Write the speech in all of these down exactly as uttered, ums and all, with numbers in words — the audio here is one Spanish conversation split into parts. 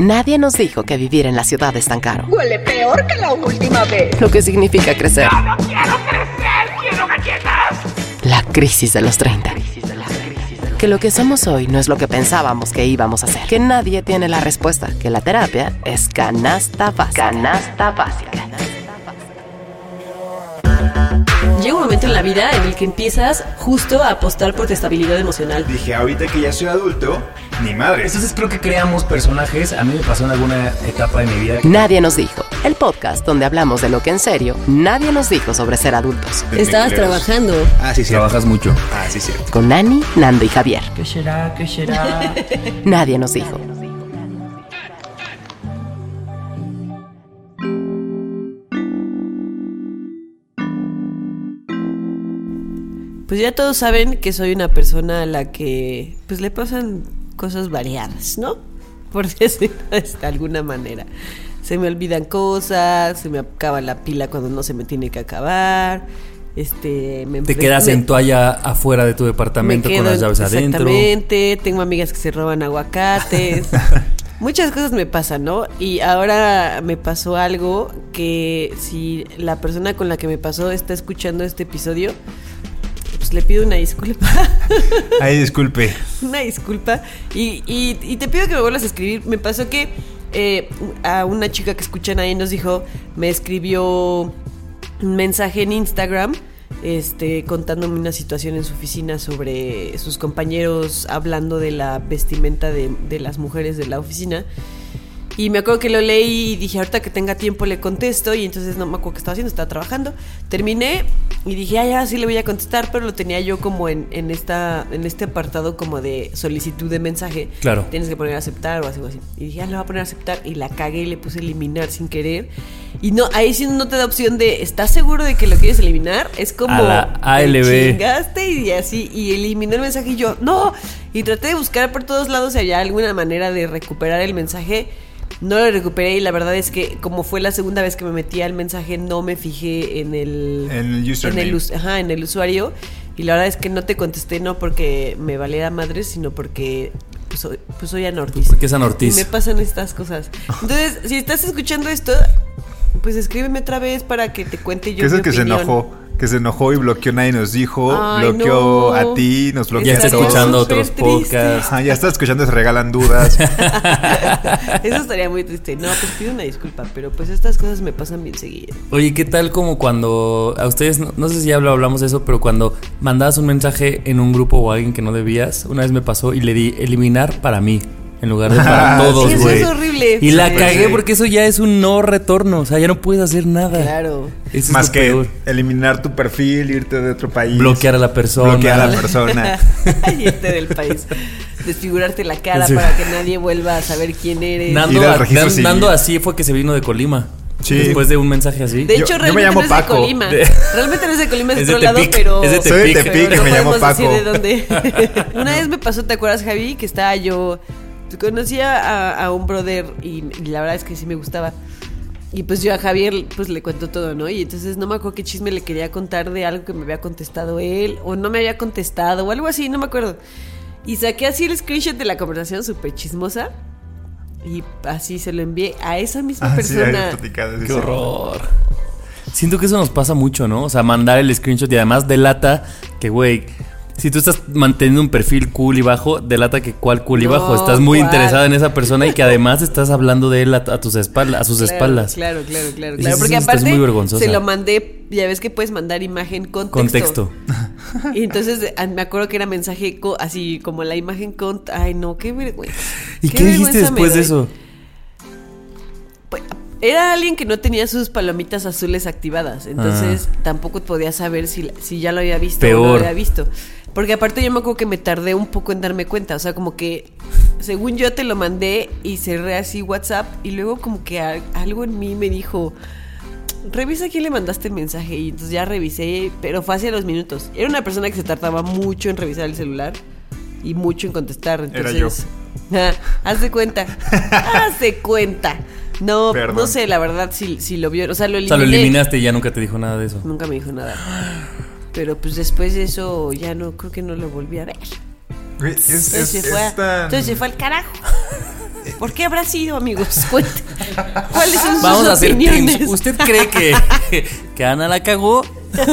Nadie nos dijo que vivir en la ciudad es tan caro. Huele peor que la última vez. Lo que significa crecer. ¡No, no quiero crecer! ¡Quiero galletas! La crisis de los treinta. Que lo que somos hoy no es lo que pensábamos que íbamos a ser. Que nadie tiene la respuesta. Que la terapia es canasta básica. Canasta básica. Llega un momento en la vida en el que empiezas justo a apostar por tu estabilidad emocional. Dije, ahorita que ya soy adulto, ni madre. Entonces creo que creamos personajes. A mí me pasó en alguna etapa de mi vida. Nadie nos dijo. El podcast donde hablamos de lo que en serio nadie nos dijo sobre ser adultos. Estabas trabajando. Ah, sí, sí. Trabajas mucho. Ah, sí, cierto. Con Nani, Nando y Javier. ¿Qué será? ¿Qué será? Nadie nos dijo. Pues ya todos saben que soy una persona a la que pues le pasan cosas variadas, ¿no? Por decirlo de alguna manera. Se me olvidan cosas, se me acaba la pila cuando no se me tiene que acabar. Este, me Te enfre- quedas me- en toalla afuera de tu departamento me con quedo las llaves adentro. Exactamente, tengo amigas que se roban aguacates. Muchas cosas me pasan, ¿no? Y ahora me pasó algo que si la persona con la que me pasó está escuchando este episodio, pues le pido una disculpa. Ay, disculpe. Una disculpa. Y, y, y te pido que me vuelvas a escribir. Me pasó que eh, a una chica que escuchan ahí nos dijo, me escribió un mensaje en Instagram, este, contándome una situación en su oficina sobre sus compañeros hablando de la vestimenta de, de las mujeres de la oficina. Y me acuerdo que lo leí y dije, ahorita que tenga tiempo le contesto. Y entonces no me acuerdo qué estaba haciendo, estaba trabajando. Terminé y dije, ay, ahora sí le voy a contestar. Pero lo tenía yo como en, en, esta, en este apartado como de solicitud de mensaje. Claro. Tienes que poner a aceptar o algo así. Y dije, ah, le voy a poner a aceptar. Y la cagué y le puse eliminar sin querer. Y no, ahí sí no te da opción de, ¿estás seguro de que lo quieres eliminar? Es como, A la A L B. te chingaste y así. Y eliminé el mensaje y yo, no. Y traté de buscar por todos lados si había alguna manera de recuperar el mensaje. No lo recuperé y la verdad es que como fue la segunda vez que me metí al mensaje no me fijé en el En el username. en el, us- ajá, en el usuario y la verdad es que no te contesté no porque me valiera madre sino porque pues soy, pues soy Anortiz. Porque es Anortiz. Y me pasan estas cosas. Entonces, si estás escuchando esto, pues escríbeme otra vez para que te cuente yo ¿Qué es mi el que se opinión. enojó? Que se enojó y bloqueó, nadie nos dijo. Ay, bloqueó no. a ti, nos bloqueó Ya está a todos. escuchando súper otros triste. podcasts. Ajá, ya está escuchando, se regalan dudas. Eso estaría muy triste. No, pues pido una disculpa, pero pues estas cosas me pasan bien seguido. Oye, ¿qué tal como cuando a ustedes, no, no sé si ya hablo- hablamos de eso, pero cuando mandabas un mensaje en un grupo o a alguien que no debías, una vez me pasó y le di eliminar para mí en lugar de para Ah, todos, sí, eso güey. es horrible. Y la Sí, cagué sí. porque eso ya es un no retorno, o sea, ya no puedes hacer nada. Claro. Eso es Más lo que peor. eliminar tu perfil, irte de otro país. Bloquear a la persona. Bloquear a la persona. Y este del país. Desfigurarte la cara Sí. para que nadie vuelva a saber quién eres. Nando, Ir al a- registro Nan- civil. Nando así fue que se vino de Colima. Sí. Después de un mensaje así. De Yo- hecho, yo me realmente llamo no es Paco. de Colima. De- Realmente no es de Colima, es de Es de otro lado, Tepic, pero. es de Soy de Tepic. Tepic, pero me no llamo podemos decir Paco. de dónde. Una vez me pasó, ¿te acuerdas, Javi? Que estaba yo. Conocía a, a un brother y, y la verdad es que sí me gustaba. Y pues yo a Javier pues le cuento todo, ¿no? Y entonces no me acuerdo qué chisme le quería contar de algo que me había contestado él, o no me había contestado, o algo así, no me acuerdo. Y saqué así el screenshot de la conversación súper chismosa. Y así se lo envié a esa misma Ah, sí, persona. habías platicado, sí, Qué sí. horror. Siento que eso nos pasa mucho, ¿no? O sea, mandar el screenshot y además delata que, güey, si tú estás manteniendo un perfil cool y bajo, delata que cuál cool y No, bajo. Estás muy ¿cuál? interesada en esa persona y que además estás hablando de él a, a tus espaldas, a sus Claro, espaldas. Claro, claro, claro, Esa claro. Porque sí está aparte muy vergonzosa. se lo mandé, ya ves que puedes mandar imagen con texto. Con texto. Y entonces ah, me acuerdo que era mensaje co- así como la imagen con, ay no, qué vergüenza. ¿Y qué, dijiste vergüenza me después de doy. eso? Pues, era alguien que no tenía sus palomitas azules activadas, entonces tampoco podía saber si, si ya lo había visto o no Peor. lo había visto. Porque aparte yo me acuerdo que me tardé un poco en darme cuenta, o sea, como que según yo te lo mandé y cerré así WhatsApp y luego como que a- algo en mí me dijo, revisa a quién le mandaste el mensaje y entonces ya revisé, pero fue hacia los minutos. Era una persona que se tardaba mucho en revisar el celular y mucho en contestar, entonces... Era yo. Ah, haz de cuenta, haz de cuenta. No, Perdón. no sé, la verdad, si, si lo vio, o sea, lo O eliminé. sea, lo eliminaste y ya nunca te dijo nada de eso. Nunca me dijo nada. Pero pues después de eso ya no, creo que no lo volví a ver. Güey, es, Entonces, es- se, fue a- es tan- entonces se fue al carajo. ¿Por qué habrá sido, amigos? Cuente. ¿Cuáles son sus Vamos a hacer opiniones? teams. ¿Usted cree que, que Ana la cagó?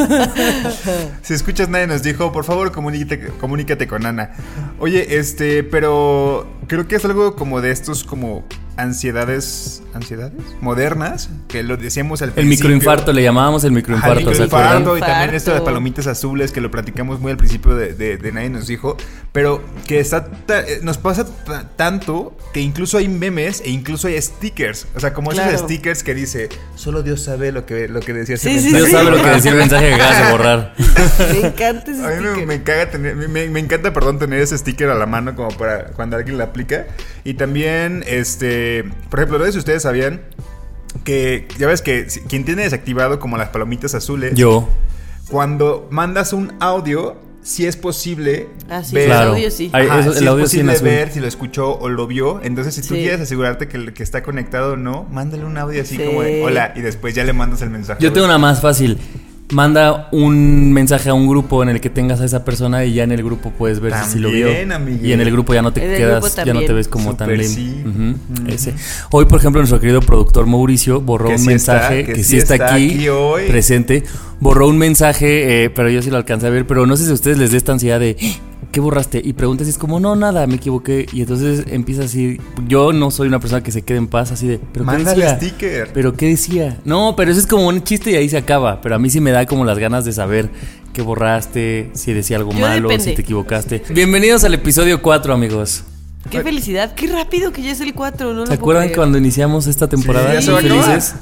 Si escuchas nadie nos dijo, por favor comunícate, comunícate con Ana. Oye, este, pero creo que es algo como de estos como ansiedades, ansiedades modernas, que lo decíamos al El principio. microinfarto, le llamábamos el microinfarto, Ajá, el ¿se acuerdan? microinfarto, y también esto de Infarto. palomitas azules que lo platicamos muy al principio de, de, de Nadie nos dijo, pero que está ta- eh, nos pasa ta- tanto que incluso hay memes e incluso hay stickers, o sea, como Claro. esos stickers que dice, solo Dios sabe lo que, lo que decía ese Sí, sí, mensaje. Dios sabe lo que decía el mensaje que acabas de borrar. Me encanta ese A mí me, sticker. me caga tener, me, me- me encanta, perdón, tener ese sticker a la mano como para cuando alguien la aplica. Y también, este, por ejemplo, no sé si ustedes sabían que, ya ves que si- quien tiene desactivado como las palomitas azules, Yo. cuando mandas un audio, si es posible Ah, sí, ver, el Claro. audio sí. Ay, Ajá, eso- si el es audio sí en posible azul. ver si lo escuchó o lo vio. Entonces, si tú Sí. quieres asegurarte que, que está conectado o no, mándale un audio así Sí. como de hola, y después ya le mandas el mensaje. Yo tengo una más fácil. Manda un mensaje a un grupo en el que tengas a esa persona y ya en el grupo puedes ver si sí lo vio. También, amigue. Y en el grupo ya no te En el quedas, grupo ya no te también. ves como tan Súper lame. sí. Ujú, Ujú. ese. Hoy, por ejemplo, nuestro querido productor Mauricio borró Que un sí está, mensaje que que, sí sí está, está aquí, aquí hoy. presente. Borró un mensaje, eh, pero yo sí lo alcancé a ver. Pero no sé si a ustedes les dé esta ansiedad de ¿qué borraste? Y preguntas y es como, no, nada, me equivoqué. Y entonces empieza así. Yo no soy una persona que se quede en paz, así de, ¿pero qué Mándale decía? sticker. ¿Pero qué decía? No, pero eso es como un chiste y ahí se acaba. Pero a mí sí me da como las ganas de saber qué borraste, si decía algo Yo malo, depende. si te equivocaste. Bienvenidos al episodio cuatro, amigos. Qué felicidad, qué rápido que ya es el cuatro, ¿no? ¿Se acuerdan cuando iniciamos esta temporada? Sí, ya se va a Muy acabar. felices.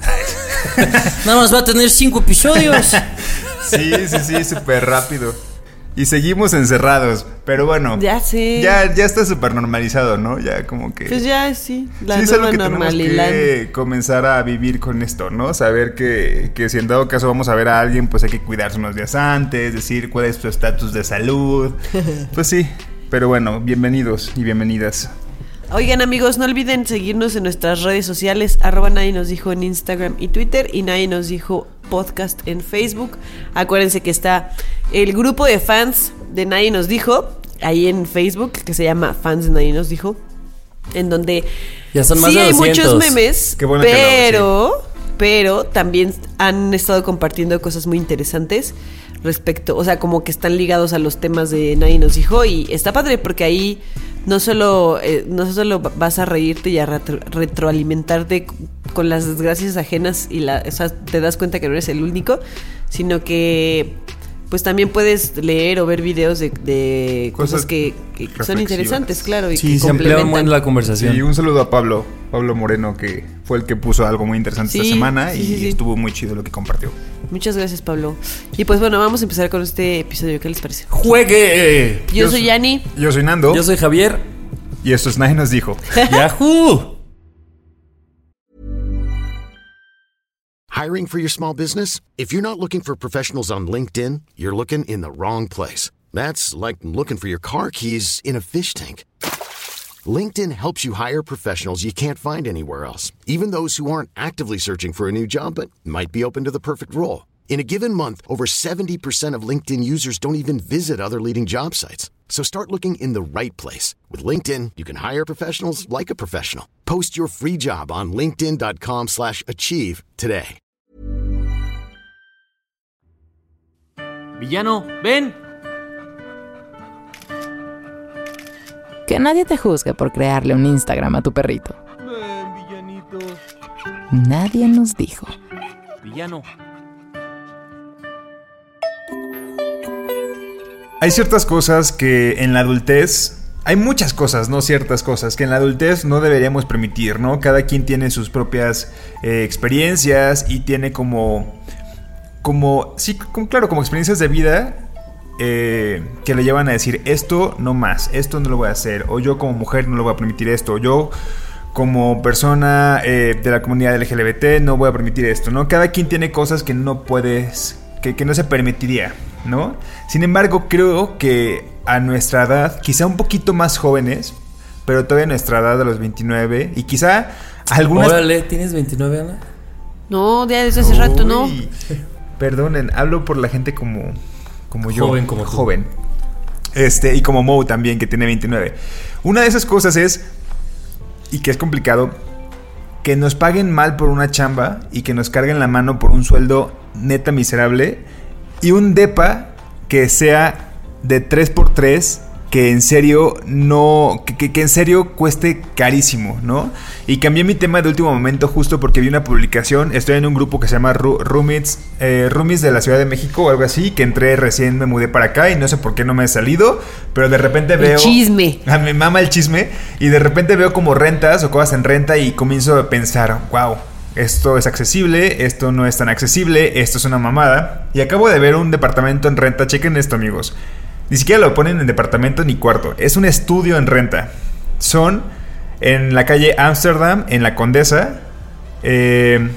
Nada más va a tener cinco episodios. Sí, sí, sí, súper rápido. Y seguimos encerrados. Pero bueno. Ya sé. Ya, ya está súper normalizado, ¿no? Ya como que. Pues ya, sí, la sí, es algo nueva que tenemos normalidad. que comenzar a vivir con esto, ¿no? Saber que, que si en dado caso vamos a ver a alguien, pues hay que cuidarse unos días antes, decir cuál es tu estatus de salud. Pues sí. Pero bueno, bienvenidos y bienvenidas. Oigan, amigos, no olviden seguirnos en nuestras redes sociales, arroba Nadie Nos Dijo en Instagram y Twitter, y Nadie Nos Dijo Podcast en Facebook. Acuérdense que está el grupo de fans de Nadie Nos Dijo ahí en Facebook, que se llama Fans de Nadie Nos Dijo, en donde Ya son más sí de hay doscientos. muchos memes, Qué bueno que lo- pero, pero también han estado compartiendo cosas muy interesantes respecto, o sea, como que están ligados a los temas de Nadie Nos Dijo, y está padre porque ahí no solo, eh, no solo vas a reírte y a retro- retroalimentarte c- con las desgracias ajenas y la, o sea, te das cuenta que no eres el único, sino que pues también puedes leer o ver videos de, de cosas, Cosas que, que son reflexivas. interesantes, claro, y Sí, que se amplía un buen complementan. la conversación. Sí, un saludo a Pablo, Pablo Moreno, que fue el que puso algo muy interesante Sí, esta semana sí, y sí, sí. estuvo muy chido lo que compartió. Muchas gracias, Pablo. Y pues bueno, vamos a empezar con este episodio. ¿Qué les parece? ¡Juegue! Yo, Yo soy soy- Yani. Yo soy Nando Yo soy Javier. y esto es Nadie Nos Dijo. ¡Yahoo! Hiring for your small business? If you're not looking for professionals on LinkedIn, you're looking in the wrong place. That's like looking for your car keys in a fish tank. LinkedIn helps you hire professionals you can't find anywhere else, even those who aren't actively searching for a new job but might be open to the perfect role. In a given month, over seventy percent of LinkedIn users don't even visit other leading job sites. So start looking in the right place. With LinkedIn, you can hire professionals like a professional. Post your free job on linkedin.com slash achieve today. Villano, ven. Que nadie te juzgue por crearle un Instagram a tu perrito. Ven, villanito. Nadie nos dijo. Villano. Hay ciertas cosas que en la adultez, hay muchas cosas, no ciertas cosas, que en la adultez no deberíamos permitir, ¿no? Cada quien tiene sus propias eh, experiencias y tiene como, como, sí, como, claro, como experiencias de vida eh, que le llevan a decir, esto no más, esto no lo voy a hacer, o yo como mujer no lo voy a permitir esto, o yo como persona eh, de la comunidad L G B T no voy a permitir esto, ¿no? Cada quien tiene cosas que no puedes, que, que no se permitiría, ¿no? Sin embargo, creo que a nuestra edad, quizá un poquito más jóvenes, pero todavía a nuestra edad de los veintinueve, y quizá algunas... Órale, ¿tienes veintinueve, Ana? No, ya desde hace rato, ¿no? Uy, perdonen, hablo por la gente como, como yo. Joven como tú. Joven. Este, y como Mo también, que tiene veintinueve. Una de esas cosas es y que es complicado, que nos paguen mal por una chamba y que nos carguen la mano por un sueldo neta miserable y un depa que sea de tres por tres, que en serio no, que, que, que en serio cueste carísimo, ¿no? Y cambié mi tema de último momento justo porque vi una publicación. Estoy en un grupo que se llama Ru- Roomies, eh, Roomies de la Ciudad de México o algo así, que entré recién, me mudé para acá y no sé por qué no me he salido, pero de repente veo... El chisme. Ah, me mama el chisme y de repente veo como rentas o cosas en renta y comienzo a pensar, wow, esto es accesible, esto no es tan accesible, esto es una mamada. Y acabo de ver un departamento en renta, chequen esto, amigos. Ni siquiera lo ponen en departamento ni cuarto. Es un estudio en renta. Son en la calle Amsterdam, en la Condesa. Eh,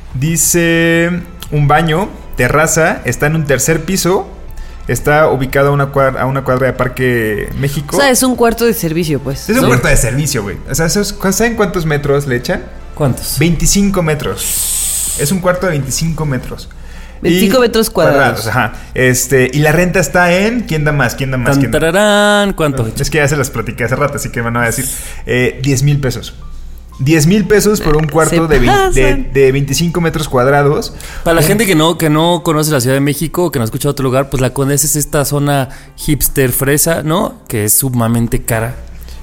dice un baño, terraza. Está en un tercer piso. Está ubicado a una cuadra, a una cuadra de Parque México. O sea, es un cuarto de servicio, pues. Es un ¿no? cuarto de servicio, güey. O sea, esos, ¿saben cuántos metros le echan? ¿Cuántos? veinticinco metros. Es un cuarto de veinticinco metros. veinticinco Y metros cuadrados. Ajá. Este, y la renta está en... ¿Quién da más? ¿Quién da más? Tan, ¿Quién da? tararán, ¿cuánto? Es que ya se las platiqué hace rato, así que van a decir eh, diez mil pesos. diez mil pesos por un cuarto de, veinte, de, de veinticinco metros cuadrados. Para la gente que no, que no conoce la Ciudad de México o que no escucha otro lugar, pues la Condesa es esta zona hipster fresa, ¿no? Que es sumamente cara.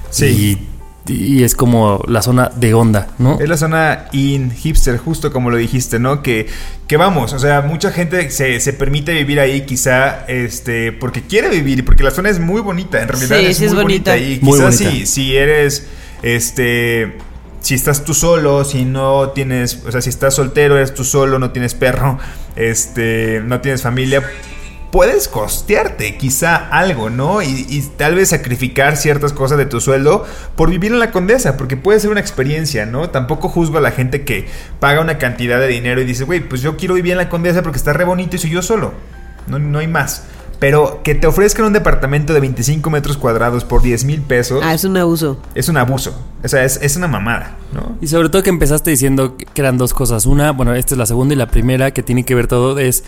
Sí. Y, y es como la zona de onda, ¿no? Es la zona in hipster, justo como lo dijiste, ¿no? Que, que vamos, o sea, mucha gente se, se permite vivir ahí quizá este, porque quiere vivir y porque la zona es muy bonita. En realidad Sí, es sí muy es bonita. bonita. Y Muy quizás bonita. si, si eres... este si estás tú solo, si no tienes, o sea, si estás soltero, eres tú solo, no tienes perro, este, no tienes familia, puedes costearte quizá algo, ¿no? Y, y tal vez sacrificar ciertas cosas de tu sueldo por vivir en la Condesa, porque puede ser una experiencia, ¿no? Tampoco juzgo a la gente que paga una cantidad de dinero y dice, güey, pues yo quiero vivir en la Condesa porque está re bonito y soy yo solo. No, no hay más. Pero que te ofrezcan un departamento de veinticinco metros cuadrados por diez mil pesos... Ah, es un abuso. Es un abuso. O sea, es, es una mamada, ¿no? Y sobre todo que empezaste diciendo que eran dos cosas. Una, bueno, esta es la segunda y la primera que tiene que ver todo es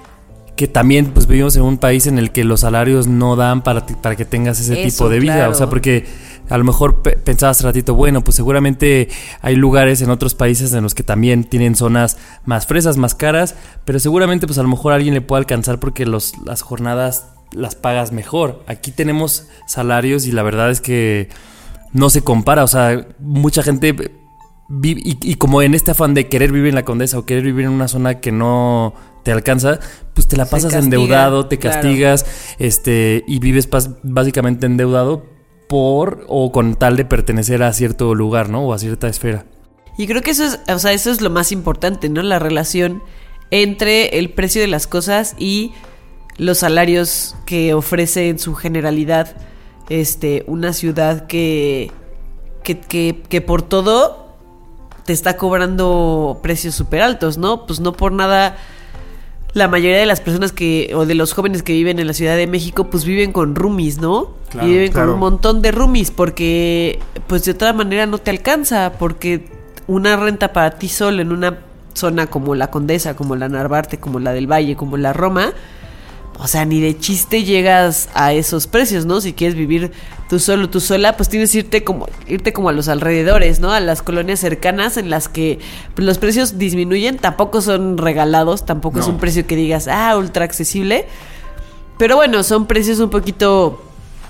que también pues vivimos en un país en el que los salarios no dan para, para que tengas ese Eso, tipo de vida. claro. O sea, porque a lo mejor pe- pensabas hace ratito, bueno, pues seguramente hay lugares en otros países en los que también tienen zonas más fresas, más caras, pero seguramente pues a lo mejor a alguien le puede alcanzar porque los, las jornadas las pagas mejor. Aquí tenemos salarios y la verdad es que no se compara. O sea, mucha gente vive, y, y como en este afán de querer vivir en la Condesa o querer vivir en una zona que no te alcanza, pues te la Se pasas castiga, endeudado, te claro. castigas, este, y vives pas- básicamente endeudado por o con tal de pertenecer a cierto lugar, ¿no? O a cierta esfera. Y creo que eso es, o sea, eso es lo más importante, ¿no? La relación entre el precio de las cosas y los salarios que ofrece en su generalidad este, una ciudad que, que, que, que por todo te está cobrando precios súper altos, ¿no? Pues no por nada la mayoría de las personas que, o de los jóvenes que viven en la Ciudad de México, pues viven con roomies, ¿no? Claro, y viven claro. con un montón de roomies porque pues de otra manera no te alcanza, porque una renta para ti solo en una zona como la Condesa, como la Narvarte, como la del Valle, como la Roma, o sea, ni de chiste llegas a esos precios, ¿no? Si quieres vivir tú solo, tú sola, pues tienes que irte como, irte como a los alrededores, ¿no? A las colonias cercanas en las que pues, los precios disminuyen, tampoco son regalados, tampoco No. es un precio que digas, ah, ultra accesible, pero bueno, son precios un poquito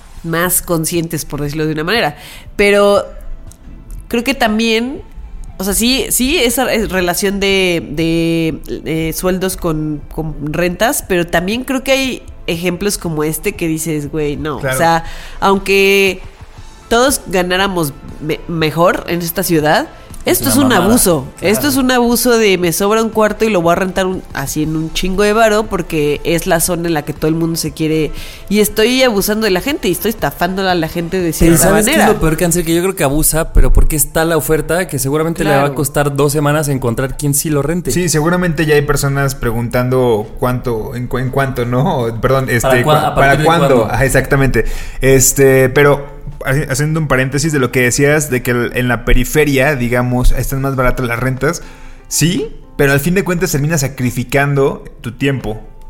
más conscientes, por decirlo de una manera, pero creo que también... O sea, sí, sí, esa relación de, de eh, sueldos con, con rentas, pero también creo que hay ejemplos como este que dices, güey, no. Claro. O sea, aunque todos ganáramos me- mejor en esta ciudad, esto es, una un mamada. abuso. Claro. Esto es un abuso de me sobra un cuarto y lo voy a rentar un- así en un chingo de varo porque es la zona en la que todo el mundo se quiere. Y estoy abusando de la gente y estoy estafando a la gente de Pero cierta ¿sabes qué es manera. lo peor, Cáncer? Que yo creo que abusa, pero porque está la oferta que seguramente le va a Claro. costar dos semanas encontrar quien sí lo rente. Sí, seguramente ya hay personas preguntando cuánto, en, cu- en cuánto, ¿no? O, perdón, este, ¿Para cuá- cu- a ¿para partir de cuándo? cuándo? Ajá, exactamente. Este, pero ha- haciendo un paréntesis de lo que decías de que el- en la periferia, digamos, están más baratas las rentas. Sí, pero al fin de cuentas terminas sacrificando tu tiempo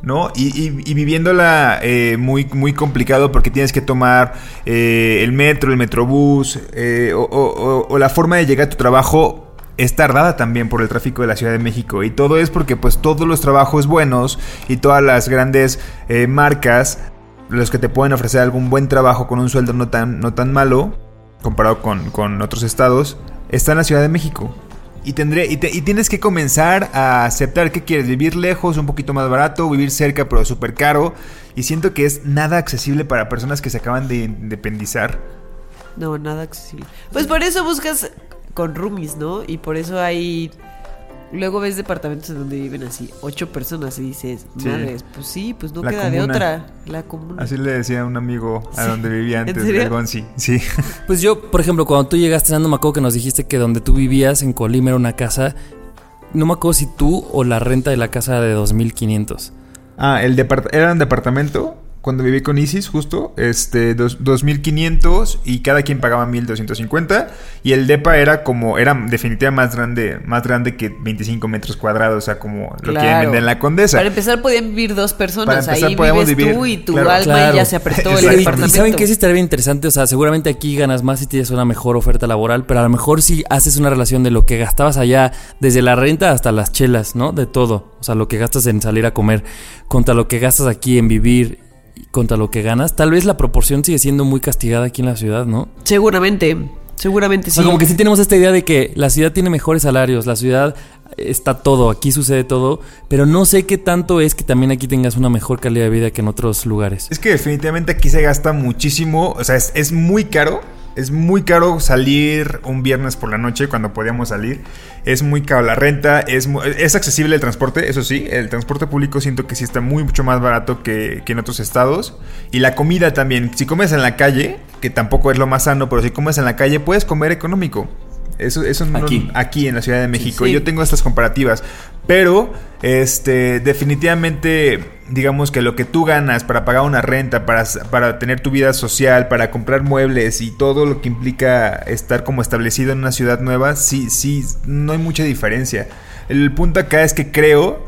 ¿no? Y, y, y viviéndola eh, muy, muy complicado porque tienes que tomar eh, el metro, el metrobús, eh, o, o, o la forma de llegar a tu trabajo es tardada también por el tráfico de la Ciudad de México. Y todo es porque pues todos los trabajos buenos y todas las grandes eh, marcas, los que te pueden ofrecer algún buen trabajo con un sueldo no tan, no tan malo, comparado con, con otros estados, está en la Ciudad de México. Y, tendré, y, te, y tienes que comenzar a aceptar que quieres vivir lejos, un poquito más barato, vivir cerca pero súper caro. Y siento que es nada accesible para personas que se acaban de independizar. No, nada accesible. Pues por eso buscas con roomies, ¿no? Y por eso hay... Luego ves departamentos en donde viven así ocho personas y dices, Sí. madres, pues sí, pues no La queda de comuna. otra. La comuna. Así le decía a un amigo a Sí. donde vivía ¿En antes, serio? de Gonzi. Sí. Pues yo, por ejemplo, cuando tú llegaste, no me acuerdo que nos dijiste que donde tú vivías en Colima era una casa. No me acuerdo si tú o la renta de la casa era de dos mil quinientos. Ah, el depart- era un departamento cuando viví con Isis, justo, este, dos, dos mil quinientos y cada quien pagaba mil doscientos cincuenta. Y el depa era como, era definitivamente más grande, más grande que veinticinco metros cuadrados, o sea, como lo Claro. quieren vender en la Condesa. Para empezar podían vivir dos personas. Para empezar, Ahí podíamos vives vivir, tú y tu claro. alma Claro. y ya se apretó el Exacto. Y, departamento. y ¿saben qué? Sí estaría bien interesante. O sea, seguramente aquí ganas más si tienes una mejor oferta laboral, pero a lo mejor si haces una relación de lo que gastabas allá, desde la renta hasta las chelas, ¿no? De todo. O sea, lo que gastas en salir a comer contra lo que gastas aquí en vivir, contra lo que ganas, tal vez la proporción sigue siendo muy castigada aquí en la ciudad, ¿no? Seguramente, seguramente O sí. sea, como que sí tenemos esta idea de que la ciudad tiene mejores salarios, la ciudad está todo, aquí sucede todo, pero no sé qué tanto es que también aquí tengas una mejor calidad de vida que en otros lugares. Es que definitivamente aquí se gasta muchísimo, o sea, es, es muy caro. Es muy caro salir un viernes por la noche cuando podíamos salir. Es muy caro la renta, es, mu- es accesible el transporte, eso sí. El transporte público siento que sí está muy, mucho más barato que, que en otros estados. Y la comida también. Si comes en la calle, que tampoco es lo más sano, pero si comes en la calle puedes comer económico. Eso, eso no- Aquí. aquí en la Ciudad de México. Sí. Yo tengo estas comparativas. Pero, este, definitivamente, digamos que lo que tú ganas para pagar una renta, para, para tener tu vida social, para comprar muebles y todo lo que implica estar como establecido en una ciudad nueva, sí, sí, no hay mucha diferencia. El punto acá es que creo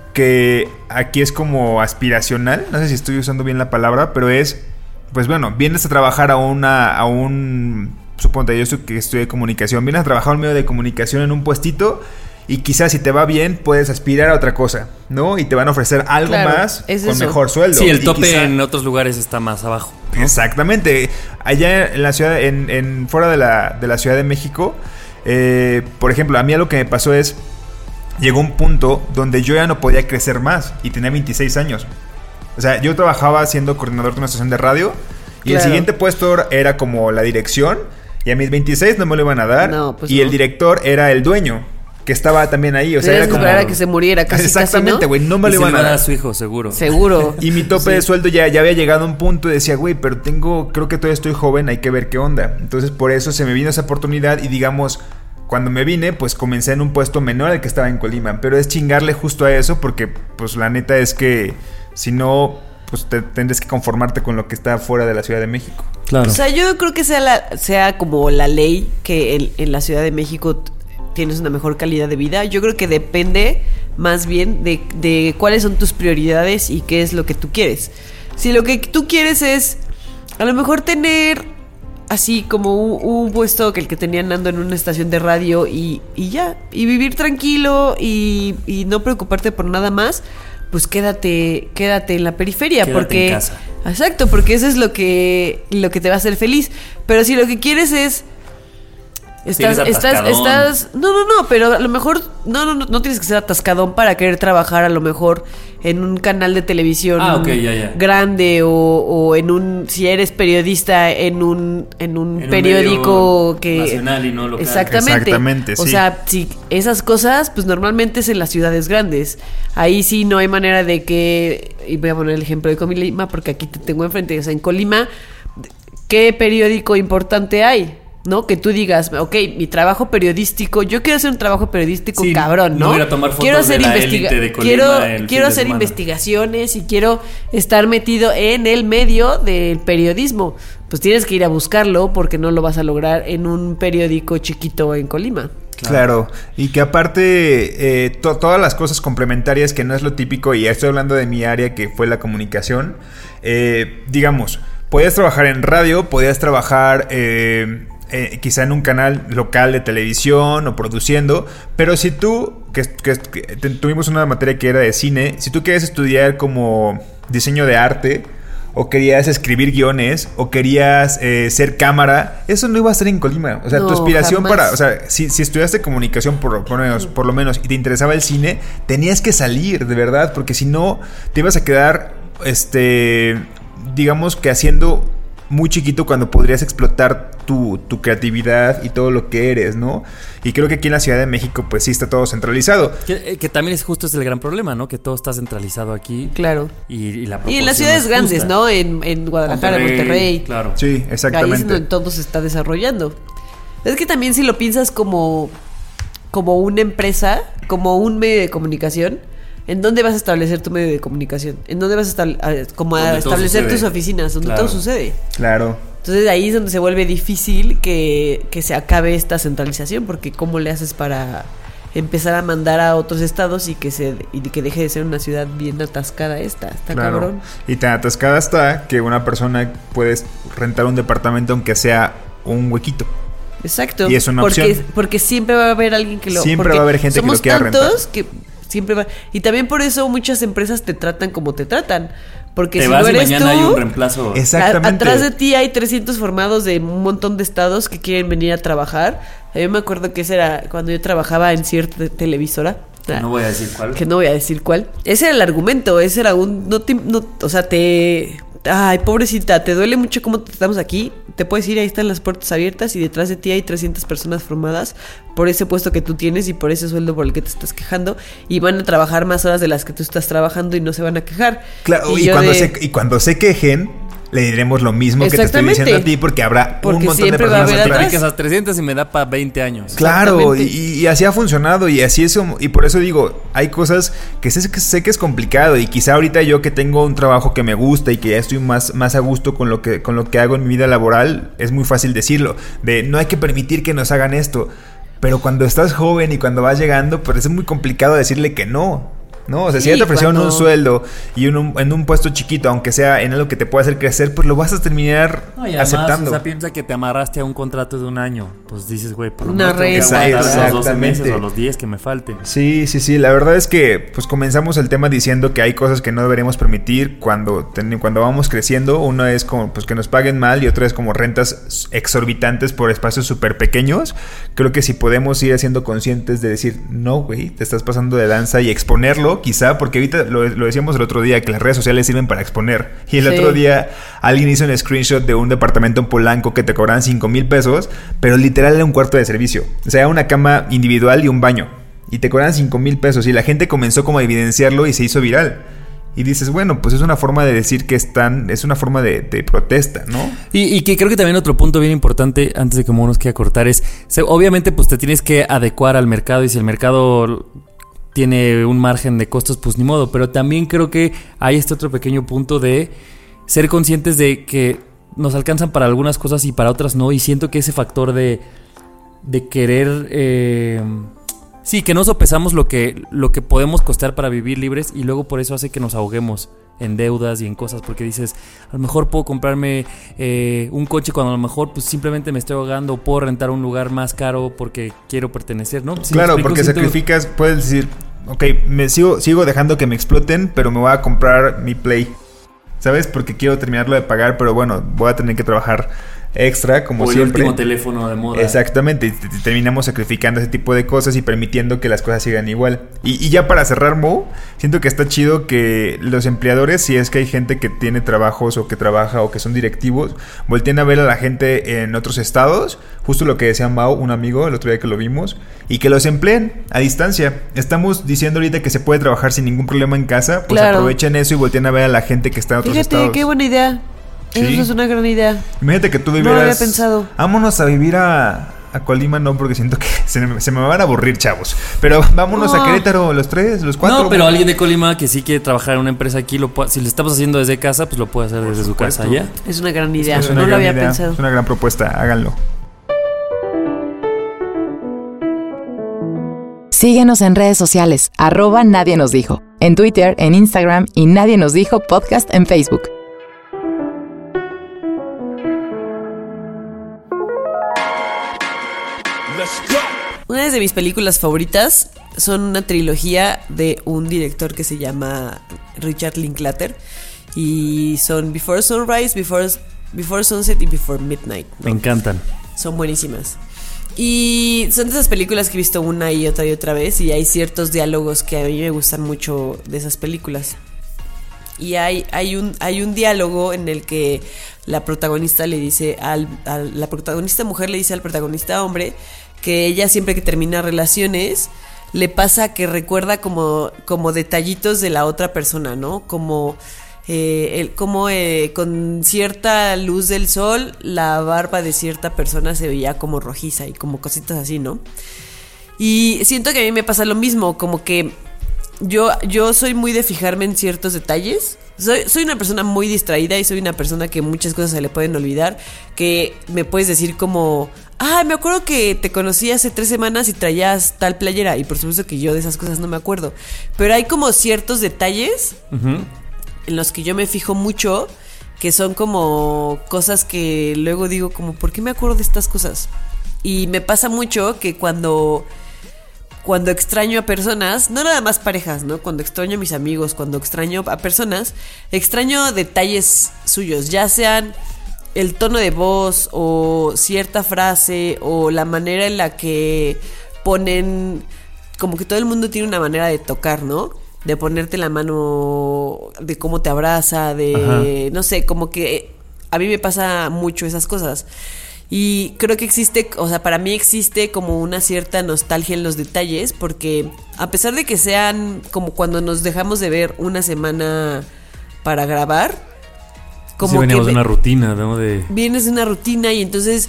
que aquí es como aspiracional. No sé si estoy usando bien la palabra, pero es, pues bueno, vienes a trabajar a una, a un, suponte yo estoy, que estudié comunicación, vienes a trabajar a un medio de comunicación en un puestito y quizás si te va bien puedes aspirar a otra cosa, ¿no? Y te van a ofrecer algo Claro, más es con eso. mejor sueldo. Sí, el Y tope quizá- en otros lugares está más abajo, ¿no? Exactamente. Allá en la ciudad, en, en fuera de la, de la Ciudad de México, eh, por ejemplo, a mí lo que me pasó es, llegó un punto donde yo ya no podía crecer más y tenía veintiséis años. O sea, yo trabajaba siendo coordinador de una estación de radio y el Claro. siguiente puesto era como la dirección y a mis veintiséis no me lo iban a dar. No, pues y no. el director era el dueño, que estaba también ahí. O sea, Tenías era que como... esperar a que se muriera casi, Exactamente, casi, ¿no? güey, no me Y lo se iban le a va a dar dar. a su hijo, seguro. Seguro. Y mi tope Sí. de sueldo ya, ya había llegado a un punto y decía, güey, pero tengo, creo que todavía estoy joven, hay que ver qué onda. Entonces por eso se me vino esa oportunidad y digamos, cuando me vine, pues comencé en un puesto menor al que estaba en Colima. Pero es chingarle justo a eso porque, pues la neta es que si no, pues te tendrás que conformarte con lo que está fuera de la Ciudad de México. Claro. O sea, yo creo que sea, la, sea como la ley que en, en la Ciudad de México t- tienes una mejor calidad de vida. Yo creo que depende más bien de, de cuáles son tus prioridades y qué es lo que tú quieres. Si lo que tú quieres es a lo mejor tener así como un, un puesto que el que tenía Nando en una estación de radio y, y ya, y vivir tranquilo y, y no preocuparte por nada más, pues quédate, quédate en la periferia. Quédate porque en casa. Exacto, porque eso es lo que, lo que te va a hacer feliz. Pero si lo que quieres es... Estás, eres estás, atascadón. estás... No, no, no, pero a lo mejor... No, no, no, no tienes que ser atascadón para querer trabajar a lo mejor en un canal de televisión Ah, ok, ya, ya. grande o, o en un... Si eres periodista en un, en un En un periódico medio que... nacional y no local. Exactamente. Exactamente, O sí. sea, si esas cosas, pues normalmente es en las ciudades grandes. Ahí sí no hay manera de que... Y voy a poner el ejemplo de Colima porque aquí te tengo enfrente. O sea, en Colima, ¿qué periódico importante hay? ¿No? Que tú digas, ok, mi trabajo periodístico, yo quiero hacer un trabajo periodístico Sí, cabrón, ¿no? no ir a tomar fotos quiero hacer de la investiga- élite de Colima quiero, el fin quiero de hacer semana. investigaciones y quiero estar metido en el medio del periodismo. Pues tienes que ir a buscarlo porque no lo vas a lograr en un periódico chiquito en Colima. Claro, y que aparte eh, to- todas las cosas complementarias que no es lo típico, y estoy hablando de mi área que fue la comunicación, eh, digamos, podías trabajar en radio, podías trabajar eh, eh, quizá en un canal local de televisión o produciendo, pero si tú, que, que, que te- tuvimos una materia que era de cine, si tú quieres estudiar como diseño de arte, o querías escribir guiones, o querías eh, ser cámara, eso no iba a ser en Colima. O sea, No, tu aspiración jamás. para... O sea, si, si estudiaste comunicación por, por, lo menos, por lo menos y te interesaba el cine, tenías que salir, de verdad, porque si no, te ibas a quedar, este, digamos que haciendo muy chiquito cuando podrías explotar tu, tu creatividad y todo lo que eres, ¿no? Y creo que aquí en la Ciudad de México, pues sí está todo centralizado. Que, que también es justo es el gran problema, ¿no? Que todo está centralizado aquí. Claro. Y, y la Y en las proporción ciudades es grandes, justa. ¿no? En, en Guadalajara, Monterrey. Claro. Sí, Ahí es exactamente. donde todo se está desarrollando. Es que también si lo piensas como, como una empresa, como un medio de comunicación, ¿en dónde vas a establecer tu medio de comunicación? ¿En dónde vas a, estal- a- como a Donde todo establecer sucede. tus oficinas? Donde Claro. todo sucede. Claro. Entonces ahí es donde se vuelve difícil que, que se acabe esta centralización, porque ¿cómo le haces para empezar a mandar a otros estados y que se y que deje de ser una ciudad bien atascada esta? Está Claro. cabrón. Y tan atascada está que una persona puede rentar un departamento aunque sea un huequito. Exacto. Y es una porque, opción. porque siempre va a haber alguien que lo... Siempre porque va a haber gente que somos lo quiera tantos que siempre va... Y también por eso muchas empresas te tratan como te tratan. Porque Te si vas no y eres mañana tú, hay un reemplazo. Exactamente. a- atrás de ti hay trescientos formados de un montón de estados que quieren venir a trabajar. A mí me acuerdo que ese era cuando yo trabajaba en cierta te- televisora. Que no voy a decir cuál. Que no voy a decir cuál. Ese era el argumento, ese era un... No te, no- o sea, te... Ay, pobrecita, te duele mucho cómo te tratamos aquí. Te puedes ir, ahí están las puertas abiertas y detrás de ti hay trescientas personas formadas por ese puesto que tú tienes y por ese sueldo por el que te estás quejando. Y van a trabajar más horas de las que tú estás trabajando y no se van a quejar. Claro, y, yo cuando de- se, y cuando se quejen, le diremos lo mismo que te estoy Exactamente. diciendo a ti, porque habrá Porque un montón de siempre va a personas haber atrás. atrás. Que esas trescientas y me da para veinte años. Claro, y, Exactamente. y así ha funcionado y así es, y por eso digo, hay cosas que sé, que sé que es complicado y quizá ahorita yo que tengo un trabajo que me gusta y que ya estoy más, más a gusto con lo que, con lo que hago en mi vida laboral, es muy fácil decirlo, de no hay que permitir que nos hagan esto, pero cuando estás joven y cuando vas llegando, pues es muy complicado decirle que no. No, o sea, Sí, si ya te ofrecieron cuando- un sueldo y un- un- en un puesto chiquito, aunque sea en algo que te pueda hacer crecer, pues lo vas a terminar No, y además, aceptando. o sea, piensa que te amarraste a un contrato de un año. Pues dices, güey, por lo Una menos tengo que renta. aguantar esos doce Exactamente. meses o los diez que me falten. Sí, sí, sí. La verdad es que pues comenzamos el tema diciendo que hay cosas que no deberíamos permitir cuando, ten- cuando vamos creciendo. Una es como pues que nos paguen mal y otra es como rentas exorbitantes por espacios súper pequeños. Creo que si podemos ir siendo conscientes de decir, no, güey, te estás pasando de danza y exponerlo, quizá, porque ahorita lo, lo decíamos el otro día, que las redes sociales sirven para exponer. Y el Sí. otro día alguien hizo un screenshot de un departamento en Polanco que te cobraban cinco mil pesos, pero literal era un cuarto de servicio. O sea, una cama individual y un baño. Y te cobraban cinco mil pesos. Y la gente comenzó como a evidenciarlo y se hizo viral. Y dices, bueno, pues es una forma de decir que están, es una forma de, de protesta, ¿no? Y, y que creo que también otro punto bien importante, antes de que Mo nos quiera cortar, es, se- obviamente pues te tienes que adecuar al mercado y si el mercado tiene un margen de costos, pues ni modo. Pero también creo que hay este otro pequeño punto de ser conscientes de que nos alcanzan para algunas cosas y para otras no. Y siento que ese factor de, de querer... Eh, sí, que no sopesamos lo que, lo que podemos costar para vivir libres y luego por eso hace que nos ahoguemos en deudas y en cosas, porque dices, a lo mejor puedo comprarme eh, un coche cuando a lo mejor pues simplemente me estoy ahogando, puedo rentar un lugar más caro porque quiero pertenecer, ¿no? ¿Sí me Claro, explico? porque Siento- sacrificas, puedes decir, ok, me sigo, sigo dejando que me exploten, pero me voy a comprar mi Play, ¿sabes? Porque quiero terminarlo de pagar, pero bueno, voy a tener que trabajar extra, como o el siempre. último teléfono de moda. Exactamente, y t- t- terminamos sacrificando ese tipo de cosas y permitiendo que las cosas sigan igual. Y, y ya para cerrar, Mo, siento que está chido que los empleadores, si es que hay gente que tiene trabajos o que trabaja o que son directivos, volteen a ver a la gente en otros estados, justo lo que decía Mau, un amigo, el otro día que lo vimos, y que los empleen a distancia. Estamos diciendo ahorita que se puede trabajar sin ningún problema en casa, pues Claro. aprovechen eso y volteen a ver a la gente que está en otros Fíjate, estados. qué buena idea. Sí. Eso es una gran idea. Imagínate que tú No vivieras... lo había pensado. Vámonos a vivir a, a Colima, no, porque siento que se me, se me van a aburrir, chavos. Pero vámonos No. a Querétaro, los tres, los cuatro. No, pero alguien de Colima que sí quiere trabajar en una empresa aquí, lo puede- si lo estamos haciendo desde casa, pues lo puede hacer desde su casa supuesto. ya. Es una gran idea. Es una No lo gran había idea, pensado. Es una gran propuesta, háganlo. Síguenos en redes sociales, arroba Nadie Nos Dijo, en Twitter, en Instagram y Nadie Nos Dijo Podcast en Facebook. Una de mis películas favoritas son una trilogía de un director que se llama Richard Linklater y son Before Sunrise, Before, Before Sunset y Before Midnight, ¿no? Me encantan. Son buenísimas. Y son de esas películas que he visto una y otra y otra vez y hay ciertos diálogos que a mí me gustan mucho de esas películas. Y hay, hay, un, hay un diálogo en el que la protagonista le dice al, al la protagonista mujer le dice al protagonista hombre que ella siempre que termina relaciones le pasa que recuerda como, como detallitos de la otra persona, ¿no? Como, eh, el, como eh, con cierta luz del sol la barba de cierta persona se veía como rojiza y como cositas así, ¿no? Y siento que a mí me pasa lo mismo, como que yo, yo soy muy de fijarme en ciertos detalles. Soy, soy una persona muy distraída y soy una persona que muchas cosas se le pueden olvidar. Que me puedes decir como, ah, me acuerdo que te conocí hace tres semanas y traías tal playera. Y por supuesto que yo de esas cosas no me acuerdo. Pero hay como ciertos detalles uh-huh. en los que yo me fijo mucho, que son como cosas que luego digo como, ¿por qué me acuerdo de estas cosas? Y me pasa mucho que cuando... Cuando extraño a personas, no nada más parejas, ¿no? Cuando extraño a mis amigos, cuando extraño a personas, extraño detalles suyos, ya sean el tono de voz o cierta frase o la manera en la que ponen, como que todo el mundo tiene una manera de tocar, ¿no? De ponerte la mano, de cómo te abraza, de, Ajá. no sé, como que a mí me pasa mucho esas cosas. Y creo que existe, o sea, para mí existe como una cierta nostalgia en los detalles, porque a pesar de que sean como cuando nos dejamos de ver una semana para grabar, como sí, veníamos que de una rutina, ¿no? De... Vienes de una rutina y entonces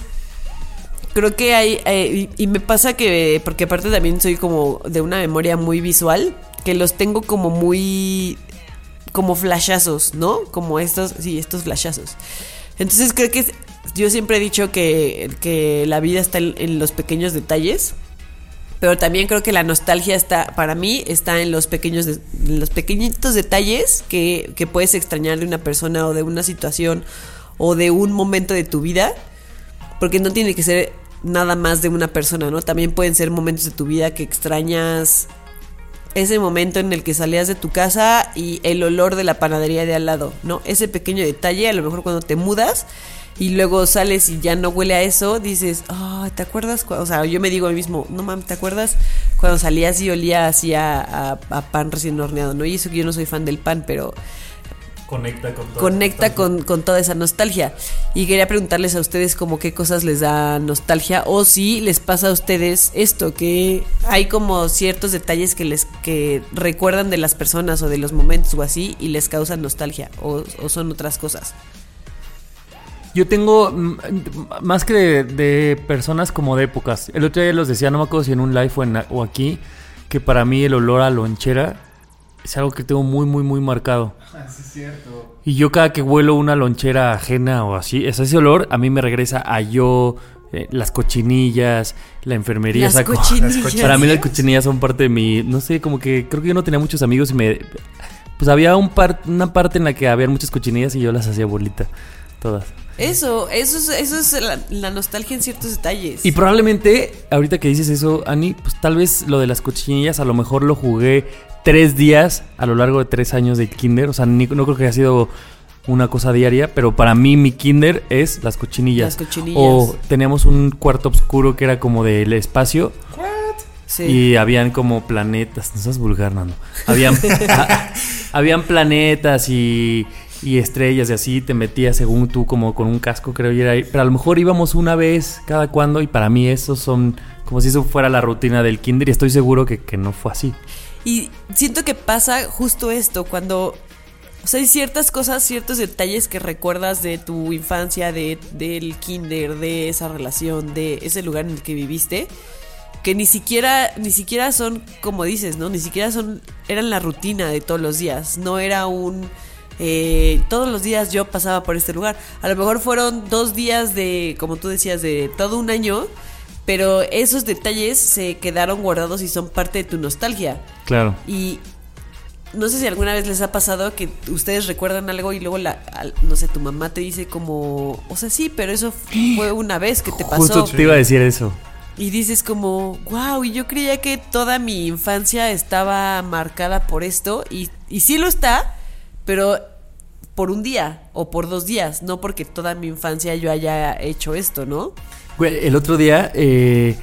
creo que hay, eh, y, y me pasa que, porque aparte también soy como de una memoria muy visual, que los tengo como muy, como flashazos, ¿no? Como estos, sí, estos flashazos. Entonces creo que... Es, yo siempre he dicho que, que la vida está en, en los pequeños detalles, pero también creo que la nostalgia está, para mí, está en los pequeños, de, en los pequeñitos detalles que, que puedes extrañar de una persona o de una situación o de un momento de tu vida, porque no tiene que ser nada más de una persona, ¿no? También pueden ser momentos de tu vida que extrañas ese momento en el que salías de tu casa y el olor de la panadería de al lado, ¿no? Ese pequeño detalle, a lo mejor cuando te mudas y luego sales y ya no huele a eso, dices, oh, ¿te acuerdas? O sea, yo me digo a mí mismo, no mames, ¿te acuerdas cuando salías y olía así a, a, a pan recién horneado, ¿no? Y eso que yo no soy fan del pan, pero conecta con toda, conecta con, con toda esa nostalgia. Y quería preguntarles a ustedes como qué cosas les da nostalgia, o si les pasa a ustedes esto, que hay como ciertos detalles que les que recuerdan de las personas o de los momentos o así y les causan nostalgia, o, o son otras cosas. Yo tengo m- más que de, de personas como de épocas. El otro día los decía, no me acuerdo si en un live o, en, o aquí, que para mí el olor a lonchera es algo que tengo muy, muy, muy marcado. Ah, sí, es cierto. Y yo cada que huelo una lonchera ajena o así, ese olor a mí me regresa a yo, eh, las cochinillas, la enfermería. Las, o sea, cochinillas. Como, para mí las cochinillas son parte de mi, no sé, como que creo que yo no tenía muchos amigos y me... Pues había un par, una parte en la que había muchas cochinillas y yo las hacía bolita, todas. Eso, eso es, eso es la, la nostalgia en ciertos detalles. Y probablemente, ahorita que dices eso, Ani, pues tal vez lo de las cochinillas a lo mejor lo jugué tres días a lo largo de tres años de kinder. O sea, ni, no creo que haya sido una cosa diaria, pero para mí mi kinder es las cochinillas. Las cochinillas. O teníamos un cuarto oscuro que era como del espacio. Sí. Y habían como planetas, no seas vulgar, Nando. Habían, a, habían planetas y... y estrellas y así, te metías según tú como con un casco, creo, y era ahí. Pero a lo mejor íbamos una vez cada cuando, y para mí esos son como si eso fuera la rutina del kinder, y estoy seguro que, que no fue así. Y siento que pasa justo esto, cuando, o sea, hay ciertas cosas, ciertos detalles que recuerdas de tu infancia, de del kinder, de esa relación, de ese lugar en el que viviste, que ni siquiera, ni siquiera son, como dices, ¿no? Ni siquiera son, eran la rutina de todos los días, no era un... Eh, todos los días yo pasaba por este lugar. A lo mejor fueron dos días de, como tú decías, de todo un año pero esos detalles se quedaron guardados y son parte de tu nostalgia. Claro. Y no sé si alguna vez les ha pasado que ustedes recuerdan algo y luego la, no sé, tu mamá te dice como, o sea, sí, pero eso fue una vez que te pasó. Justo te iba a decir eso. Y dices como, wow, y yo creía que toda mi infancia estaba marcada por esto. Y, y sí lo está, pero por un día o por dos días, no porque toda mi infancia yo haya hecho esto, ¿no? Güey, el otro día eh,